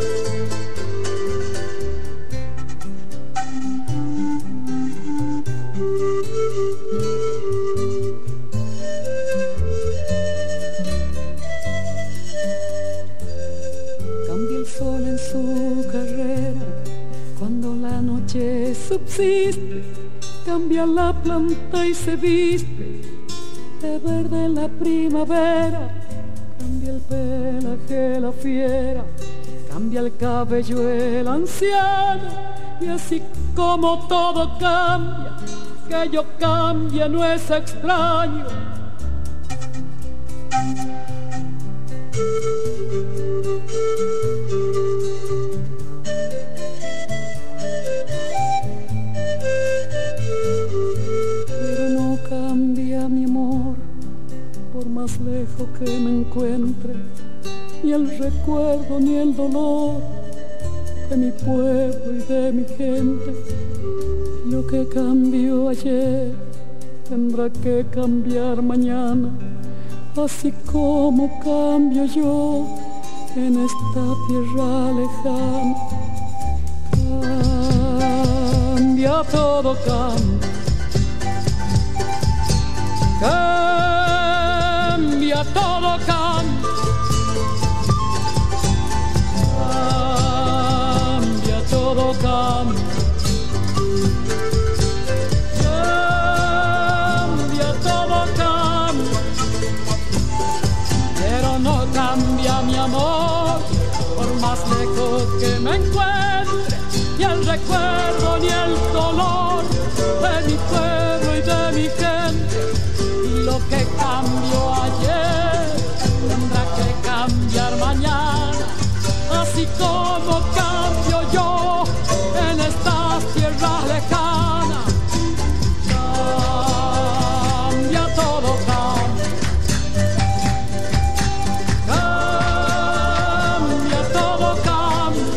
Cambia el sol en su carrera cuando la noche subsiste, cambia la planta y se viste de verde la primavera, cambia el pelaje la fiera, cambia el cabello el anciano, y así como todo cambia, que yo cambie no es extraño. lejos que me encuentre, ni el recuerdo ni el dolor de mi pueblo y de mi gente. Lo que cambió ayer tendrá que cambiar mañana, así como cambio yo en esta tierra lejana. Cambia todo, cambia. Cambia todo, cambia. Cambia todo, cambia. Cambia todo, cambia. Pero no cambia mi amor, por más lejos que me encuentre, ni el recuerdo ni el dolor de mi pueblo y de mi gente. Lo que cambió ayer tendrá que cambiar mañana, así como cambio yo en estas tierras lejanas. Cambia todo, cambia. Cambia todo, cambia.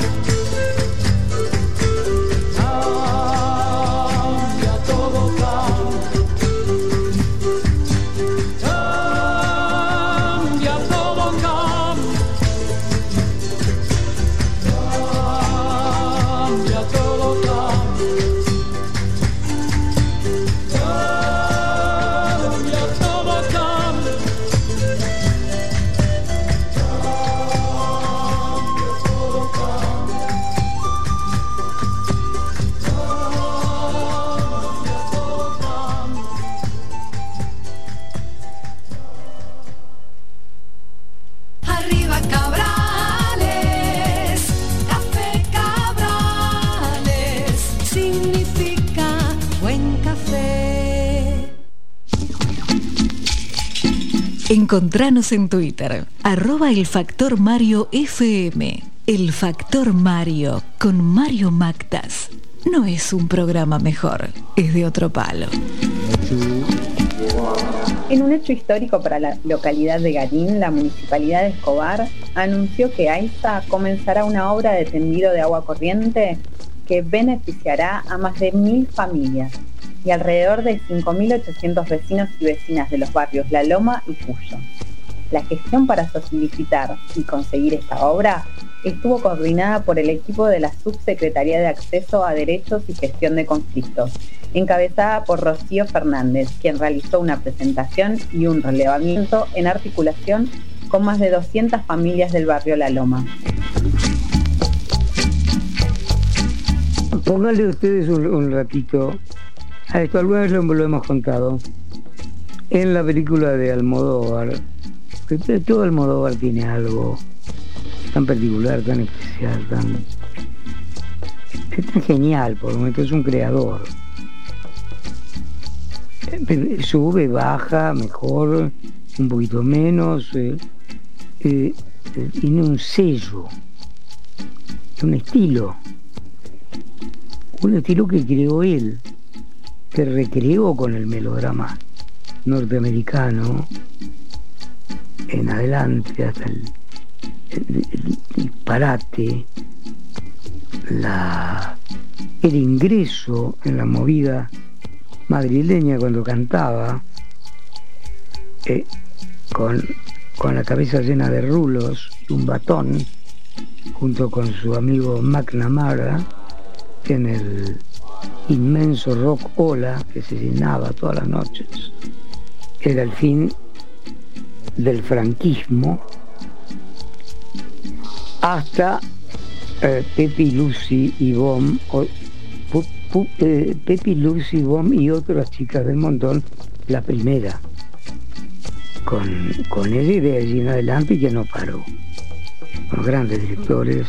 Cambia todo, cambia. Cambia todo, cambia. Cambia todo, cambia. Cambia todo, cambia.
Arriba Cabrales, café Cabrales, significa buen café.
Encontranos en Twitter, @elfactorMarioFM. El Factor Mario, con Mario Mactas. No es un programa mejor, es de otro palo.
En un hecho histórico para la localidad de Garín, la Municipalidad de Escobar anunció que AISA comenzará una obra de tendido de agua corriente que beneficiará a más de 1.000 familias y alrededor de 5.800 vecinos y vecinas de los barrios La Loma y Cuyo. La gestión para solicitar y conseguir esta obra estuvo coordinada por el equipo de la Subsecretaría de Acceso a Derechos y Gestión de Conflictos, encabezada por Rocío Fernández, quien realizó una presentación y un relevamiento en articulación con más de 200 familias del barrio La Loma.
Pónganle ustedes un ratito a esto, alguna vez lo hemos contado, en la película de Almodóvar, que todo Almodóvar tiene algo tan particular, tan especial, es tan genial, por lo menos es un creador. Sube, baja, mejor, un poquito menos, tiene un sello, un estilo que creó él, que recreó con el melodrama norteamericano en adelante hasta el disparate, el ingreso en la movida madrileña cuando cantaba con la cabeza llena de rulos y un batón, junto con su amigo McNamara, en el inmenso Rock Ola que se llenaba todas las noches. Era el fin del franquismo, hasta Pepi, Lucy y Bom, Pepi, Lucy, Bom y otras chicas del montón, la primera, con esa idea allí en adelante, y que no paró. Los grandes directores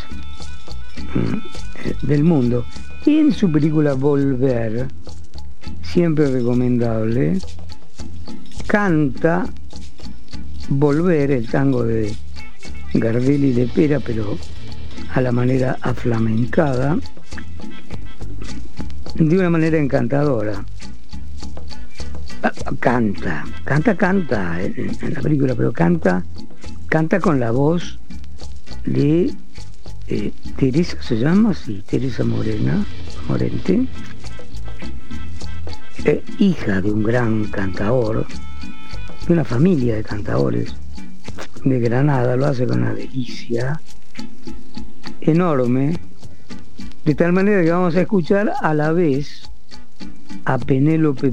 del mundo. Y en su película Volver, siempre recomendable, canta Volver, el tango de Gardel y Lepera, pero a la manera aflamencada, de una manera encantadora. canta en la película, pero canta con la voz de Teresa, se llama así, Teresa Morente, hija de un gran cantador, de una familia de cantadores de Granada. Lo hace con una delicia enorme, de tal manera que vamos a escuchar a la vez a Penélope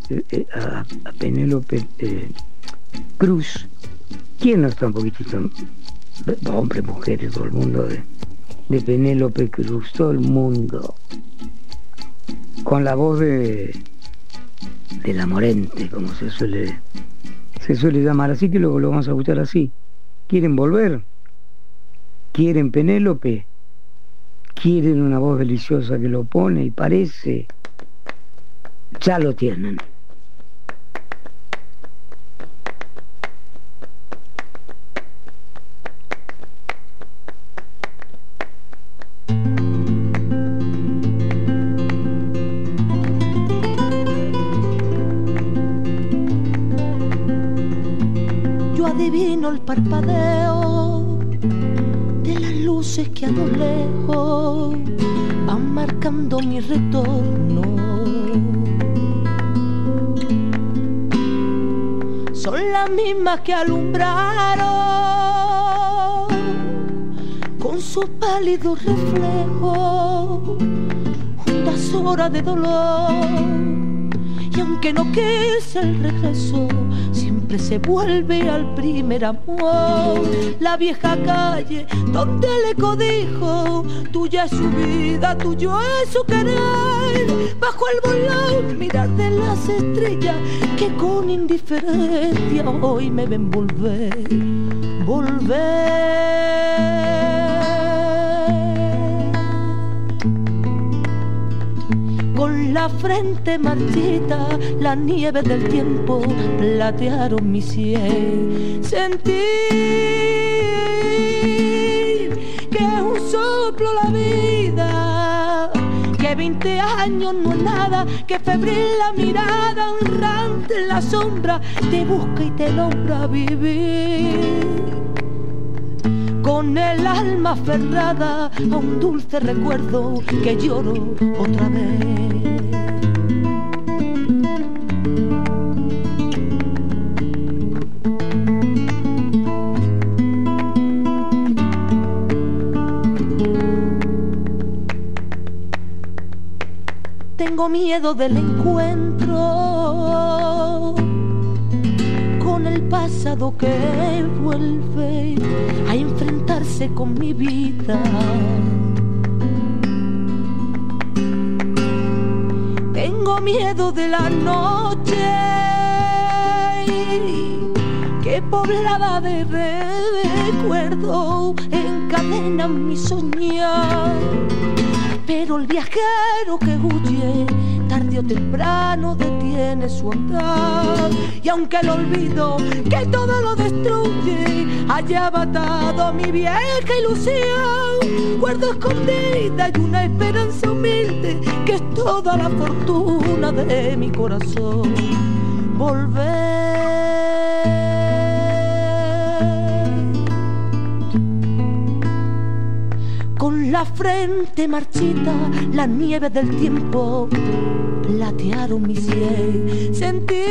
Cruz. ¿Quién no está un poquitito? Hombres, mujeres, todo el mundo de Penélope Cruz, todo el mundo, con la voz de la Morente, como se suele llamar. Así que luego lo vamos a escuchar así. ¿Quieren volver? ¿Quieren Penélope? ¿Quieren una voz deliciosa que lo pone y parece? Ya lo tienen.
Yo adivino el parpadeo de las luces que a lo lejos van marcando mi retorno. Son las mismas que alumbraron con sus pálidos reflejos juntas horas de dolor. Y aunque no quise el regreso, siempre se vuelve al primer amor. La vieja calle donde el eco dijo: tuya es su vida, tuyo es su querer. Bajo el volón mirar de las estrellas que con indiferencia hoy me ven volver. Con la frente marchita, la nieve del tiempo platearon mi sien. Sentir que es un soplo la vida, que 20 años no es nada, que febril la mirada errante en la sombra te busca y te logra vivir. Con el alma aferrada a un dulce recuerdo que lloro otra vez. Tengo miedo del encuentro con el pasado que vuelve a enfrentarse con mi vida. Tengo miedo de la noche que poblada de recuerdo encadena mi soñar. Pero el viajero que huye tarde o temprano detiene su andar. Y aunque el olvido que todo lo destruye haya matado mi vieja ilusión, guardo escondida y una esperanza humilde que es toda la fortuna de mi corazón. Con la frente marchita, la nieve del tiempo platearon mi sien. Sentir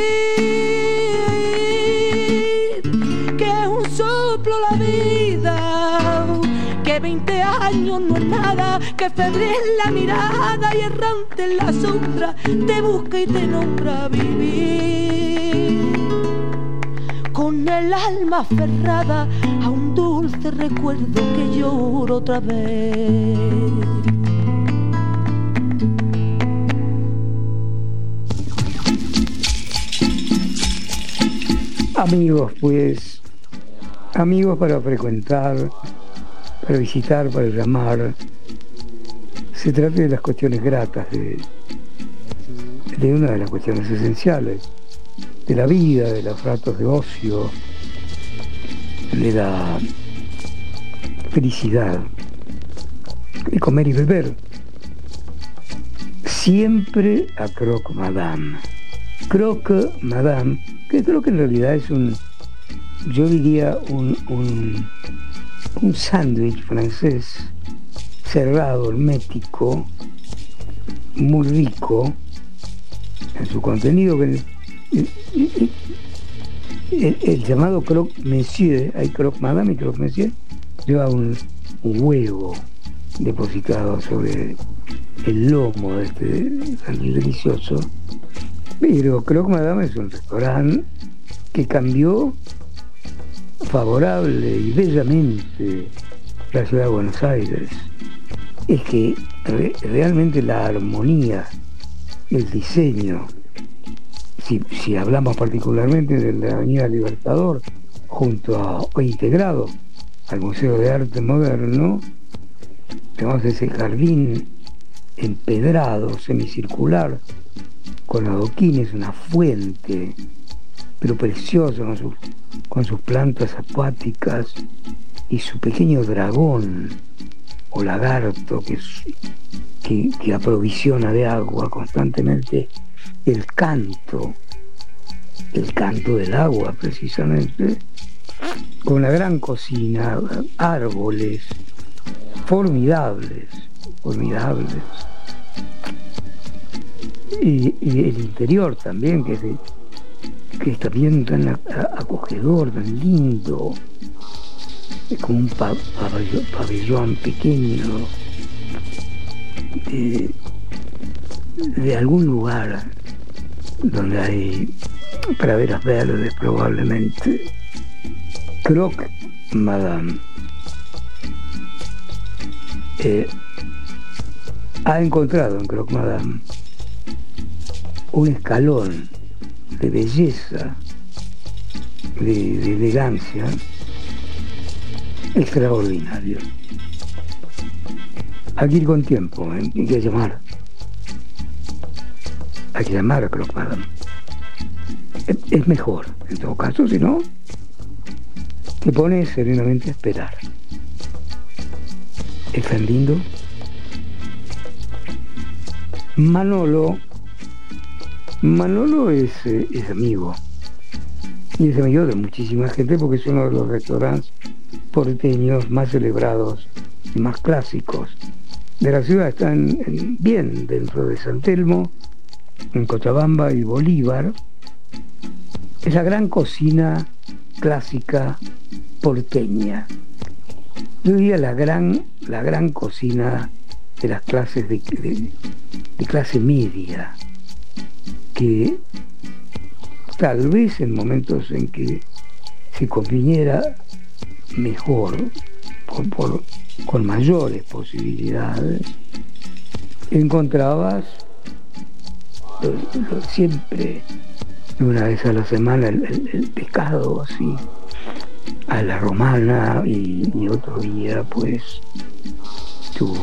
que es un soplo la vida, que 20 años no es nada, que febril la mirada y errante en la sombra te busca y te nombra vivir. Con el alma aferrada a un dulce recuerdo que lloro otra vez.
Amigos, pues, amigos para frecuentar, para visitar, para llamar. Se trata de las cuestiones gratas, de una de las cuestiones esenciales de la vida, de los ratos de ocio, de la felicidad, de comer y beber. Siempre a croque madame. Croque Madame, que creo que en realidad es yo diría un sándwich francés cerrado, hermético, muy rico en su contenido, que el llamado croque monsieur, hay croque madame y croque monsieur, lleva un huevo depositado sobre el lomo de este sándwich delicioso. Pero croque madame es un restaurante que cambió favorable y bellamente la ciudad de Buenos Aires. Es que realmente la armonía, el diseño, si hablamos particularmente de la Avenida Libertador, o integrado al Museo de Arte Moderno, tenemos ese jardín empedrado, semicircular, con adoquines, una fuente, pero preciosa, con sus plantas acuáticas y su pequeño dragón o lagarto que aprovisiona de agua constantemente el canto del agua, precisamente, con una gran cocina, árboles formidables, y el interior también, que es también tan acogedor, tan lindo, es como un pabellón pequeño de algún lugar donde hay praderas verdes, probablemente. Croque Madame ha encontrado en Croque Madame un escalón de belleza, de elegancia extraordinario. Hay que ir con tiempo, hay que llamar a Croque Madame. Es mejor, en todo caso, si no, te pones serenamente a esperar. Es tan lindo. Manolo es amigo, y es amigo de muchísima gente, porque es uno de los restaurantes porteños más celebrados y más clásicos de la ciudad. Están bien dentro de San Telmo, en Cochabamba y Bolívar. Es la gran cocina clásica porteña. Yo diría la gran cocina de las clases de clase media, que tal vez en momentos en que se conviniera mejor, con mayores posibilidades, encontrabas siempre una vez a la semana el pescado así a la romana, y otro día pues tus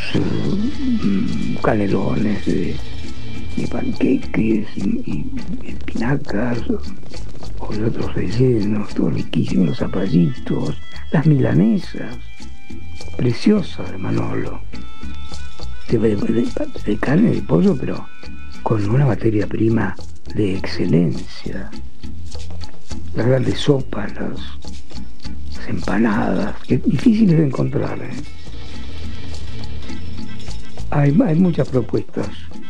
canelones de panqueques y espinacas o de otros rellenos, todo riquísimo, los zapallitos, las milanesas preciosas de Manolo, de carne de pollo, pero con una materia prima de excelencia. Las grandes sopas, las empanadas, que difíciles de encontrar, ¿eh? Hay muchas propuestas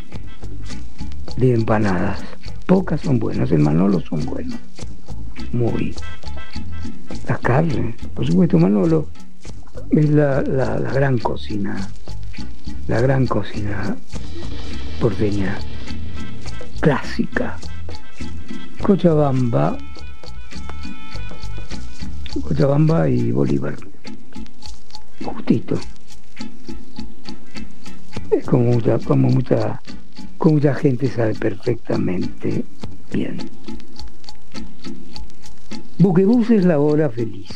de empanadas, pocas son buenas. En Manolo son buenas, muy. Las carnes, por supuesto. Manolo es la gran cocina porteña clásica. Cochabamba y Bolívar, justito. Es como mucha gente sabe perfectamente bien. Buquebús es la hora feliz.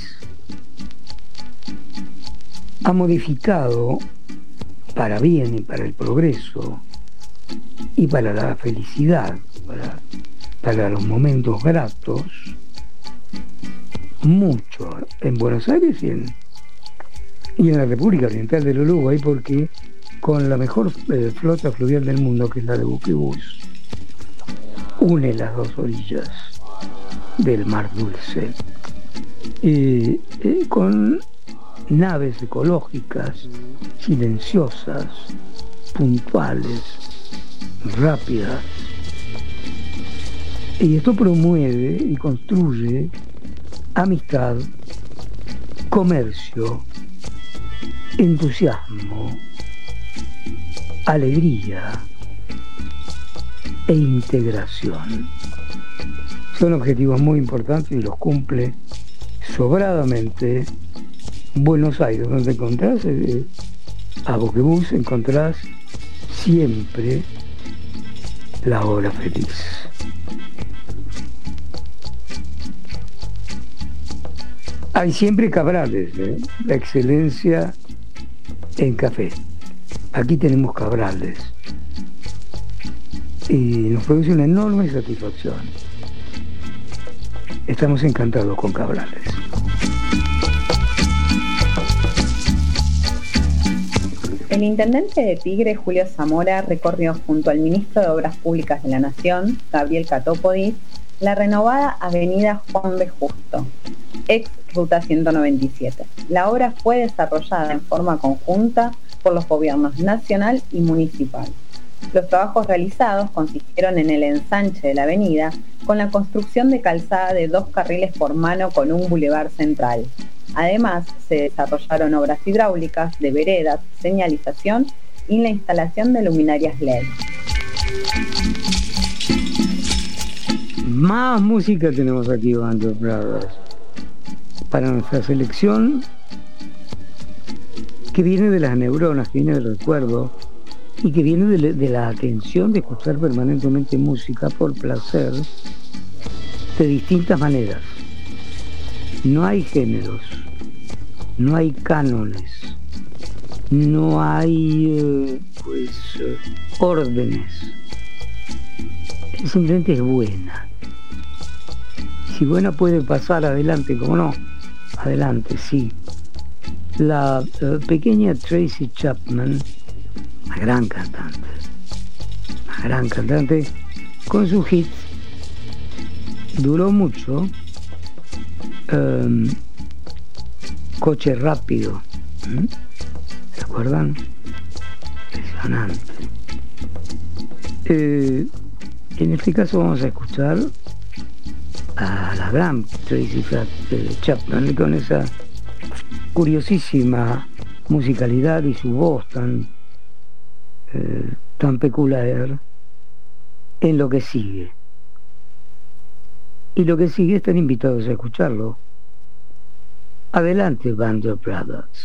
Ha modificado para bien y para el progreso y para la felicidad, para los momentos gratos, mucho en Buenos Aires y en la República Oriental del Uruguay, porque con la mejor flota fluvial del mundo, que es la de Buquebús, une las dos orillas del Mar Dulce, con naves ecológicas silenciosas, puntuales, rápidas. Y esto promueve y construye amistad, comercio, entusiasmo, alegría e integración. Son objetivos muy importantes y los cumple sobradamente Buenos Aires, donde encontrás a Boquebus, encontrás siempre la hora feliz. Hay siempre Cabrales, la excelencia en café. Aquí tenemos Cabrales y nos produce una enorme satisfacción. Estamos encantados con Cabrales.
El intendente de Tigre, Julio Zamora, recorrió junto al ministro de Obras Públicas de la Nación, Gabriel Catopodis, la renovada avenida Juan B. Justo, ex Ruta 197. La obra fue desarrollada en forma conjunta por los gobiernos nacional y municipal. Los trabajos realizados consistieron en el ensanche de la avenida con la construcción de calzada de 2 carriles por mano con un bulevar central. Además, se desarrollaron obras hidráulicas, de veredas, señalización y la instalación de luminarias LED.
Más música tenemos aquí, Band of Brothers, para nuestra selección, que viene de las neuronas, que viene del recuerdo y que viene de la atención de escuchar permanentemente música por placer de distintas maneras. No hay géneros, no hay cánones, no hay órdenes. Simplemente es buena. Si buena puede pasar adelante, ¿cómo no? Adelante, sí. La pequeña Tracy Chapman, una gran cantante, con sus hits, duró mucho. Coche rápido, ¿se acuerdan? Impresionante. En este caso vamos a escuchar a la gran Tracy Chapman con esa curiosísima musicalidad y su voz tan peculiar en lo que sigue. Y lo que sigue están invitados a escucharlo. Adelante, Band of Brothers.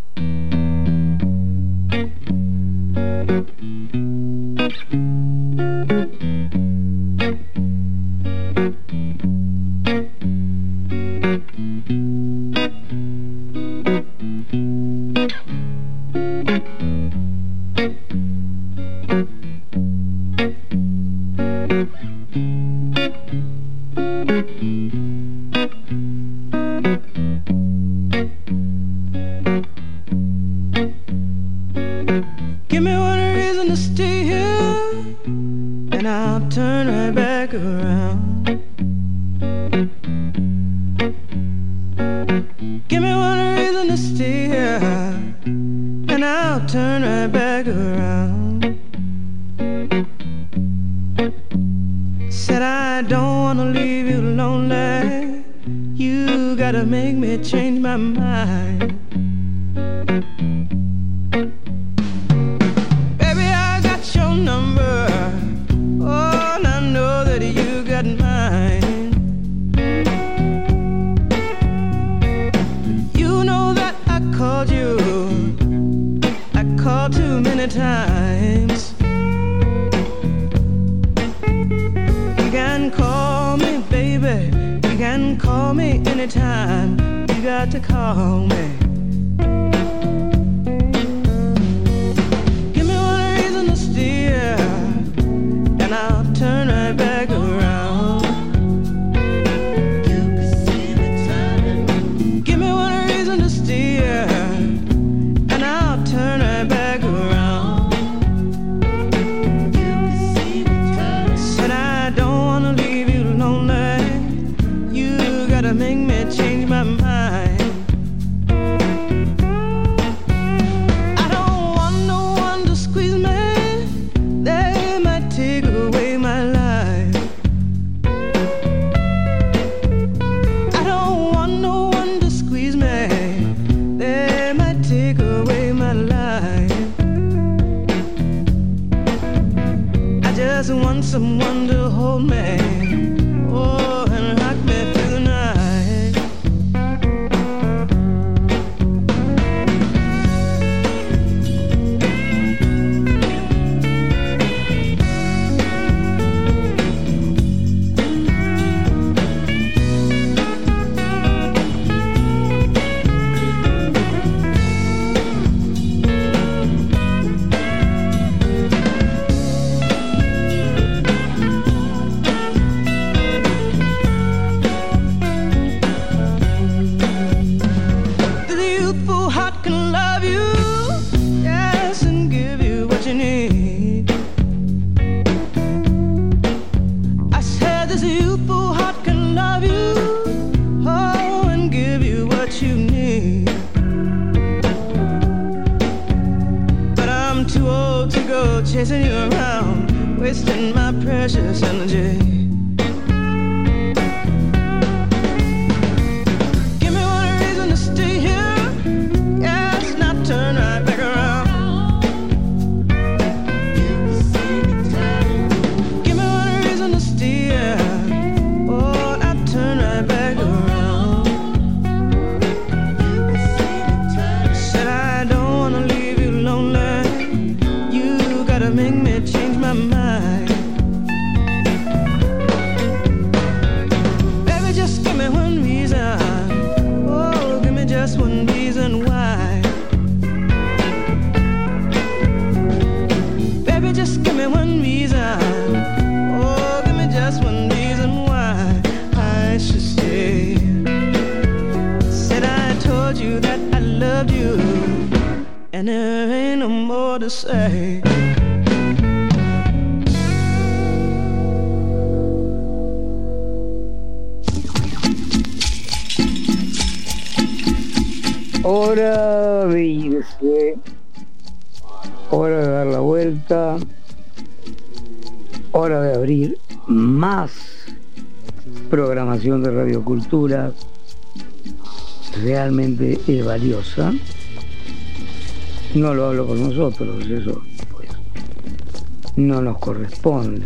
Said I don't wanna leave
want someone to hold me, oh, and rock me through the night. Chasing you around, wasting my precious energy. Give me one reason to stay here, yes, not turn right back around. Give me one reason to stay here, oh, not turn right back around. Said I don't wanna leave you lonely, gotta make me change my mind. Baby, just give me one reason, oh, give me just one reason why. Baby, just give me one reason, oh, give me just one reason why I should stay. Said I told you that I loved you, and there ain't no more to say.
Hora de irse, hora de dar la vuelta, hora de abrir más programación de Radio Cultura, realmente es valiosa. No lo hablo por nosotros, eso pues no nos corresponde.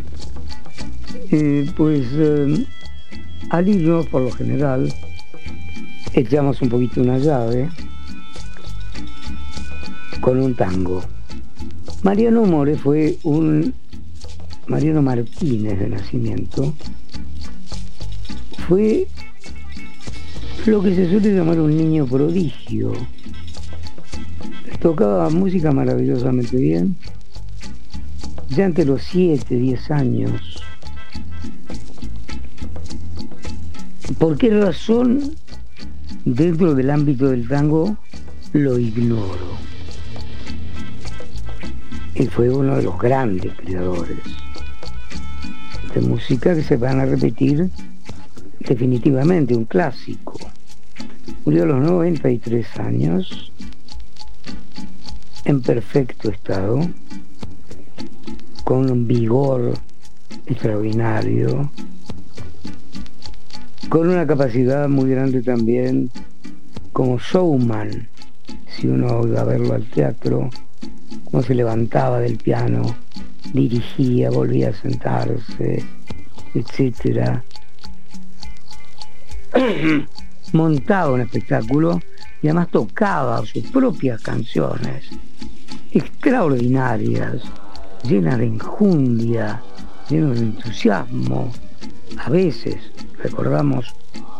Al irnos, por lo general, echamos un poquito una llave con un tango. Mariano More fue Mariano Martínez de nacimiento, fue lo que se suele llamar un niño prodigio. Tocaba música maravillosamente bien, ya entre los 7, 10 años. ¿Por qué razón? Dentro del ámbito del tango lo ignoro. Él fue uno de los grandes creadores de música que se van a repetir definitivamente, un clásico. Murió a los 93 años, en perfecto estado, con un vigor extraordinario, con una capacidad muy grande también como showman. Si uno iba a verlo al teatro, cómo se levantaba del piano, dirigía, volvía a sentarse, etcétera. Montaba un espectáculo y además tocaba sus propias canciones extraordinarias, llenas de enjundia, llenas de entusiasmo. A veces recordamos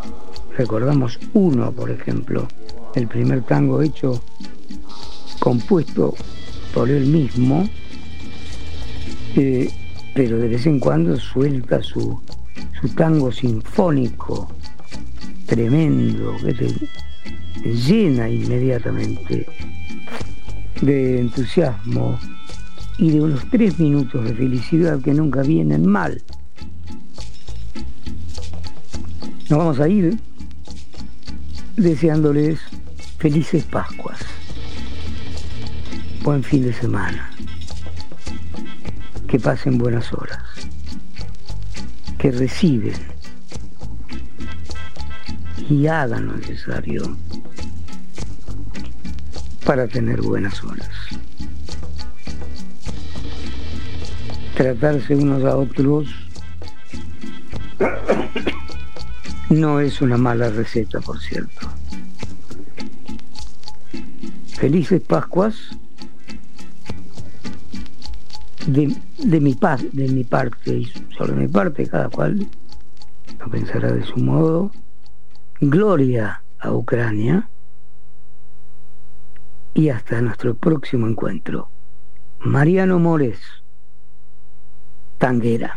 uno, por ejemplo, el primer tango hecho, compuesto por él mismo, pero de vez en cuando suelta su tango sinfónico tremendo, que te llena inmediatamente de entusiasmo y de unos 3 minutos de felicidad que nunca vienen mal. Nos vamos a ir deseándoles felices Pascuas, buen fin de semana, que pasen buenas horas, que reciben y hagan lo necesario para tener buenas horas. tratarse unos a otros no es una mala receta, por cierto. Felices Pascuas de mi parte, y sobre mi parte cada cual lo pensará de su modo. Gloria a Ucrania y hasta nuestro próximo encuentro. Mariano Mores, Tanguera.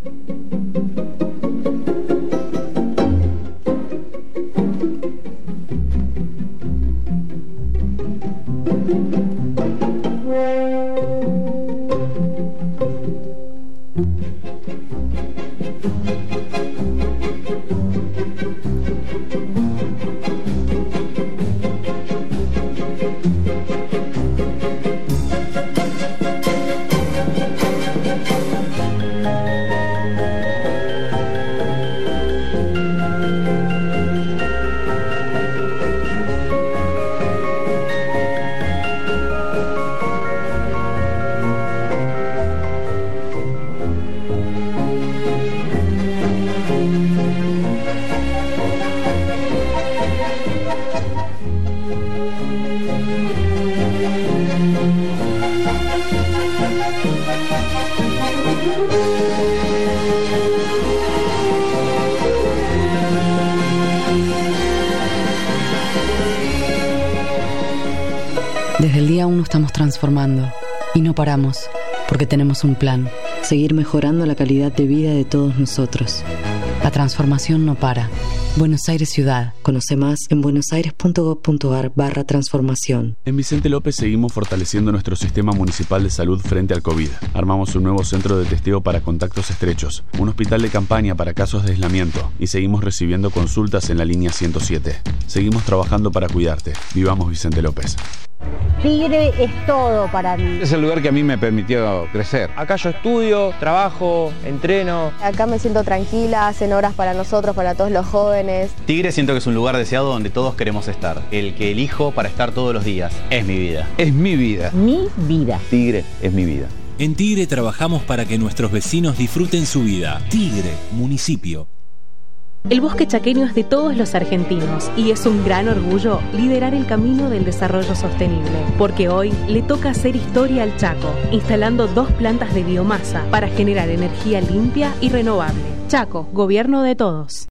Desde el día 1 estamos transformando y no paramos porque tenemos un plan, seguir mejorando la calidad de vida de todos nosotros. La transformación no para. Buenos Aires Ciudad. Conoce más en buenosaires.gov.ar/transformación.
En Vicente López seguimos fortaleciendo nuestro sistema municipal de salud frente al COVID. Armamos un nuevo centro de testeo para contactos estrechos, un hospital de campaña para casos de aislamiento y seguimos recibiendo consultas en la línea 107. Seguimos trabajando para cuidarte. Vivamos Vicente López.
Tigre es todo para mí.
Es el lugar que a mí me permitió crecer.
Acá yo estudio, trabajo, entreno.
Acá me siento tranquila, hacen horas para nosotros, para todos los jóvenes.
Tigre siento que es un lugar deseado donde todos queremos estar. El que elijo para estar todos los días. Es mi vida.
Es mi vida.
Mi vida.
Tigre es mi vida.
En Tigre trabajamos para que nuestros vecinos disfruten su vida. Tigre, municipio.
El bosque chaqueño es de todos los argentinos y es un gran orgullo liderar el camino del desarrollo sostenible, porque hoy le toca hacer historia al Chaco, instalando 2 plantas de biomasa para generar energía limpia y renovable. Chaco, gobierno de todos.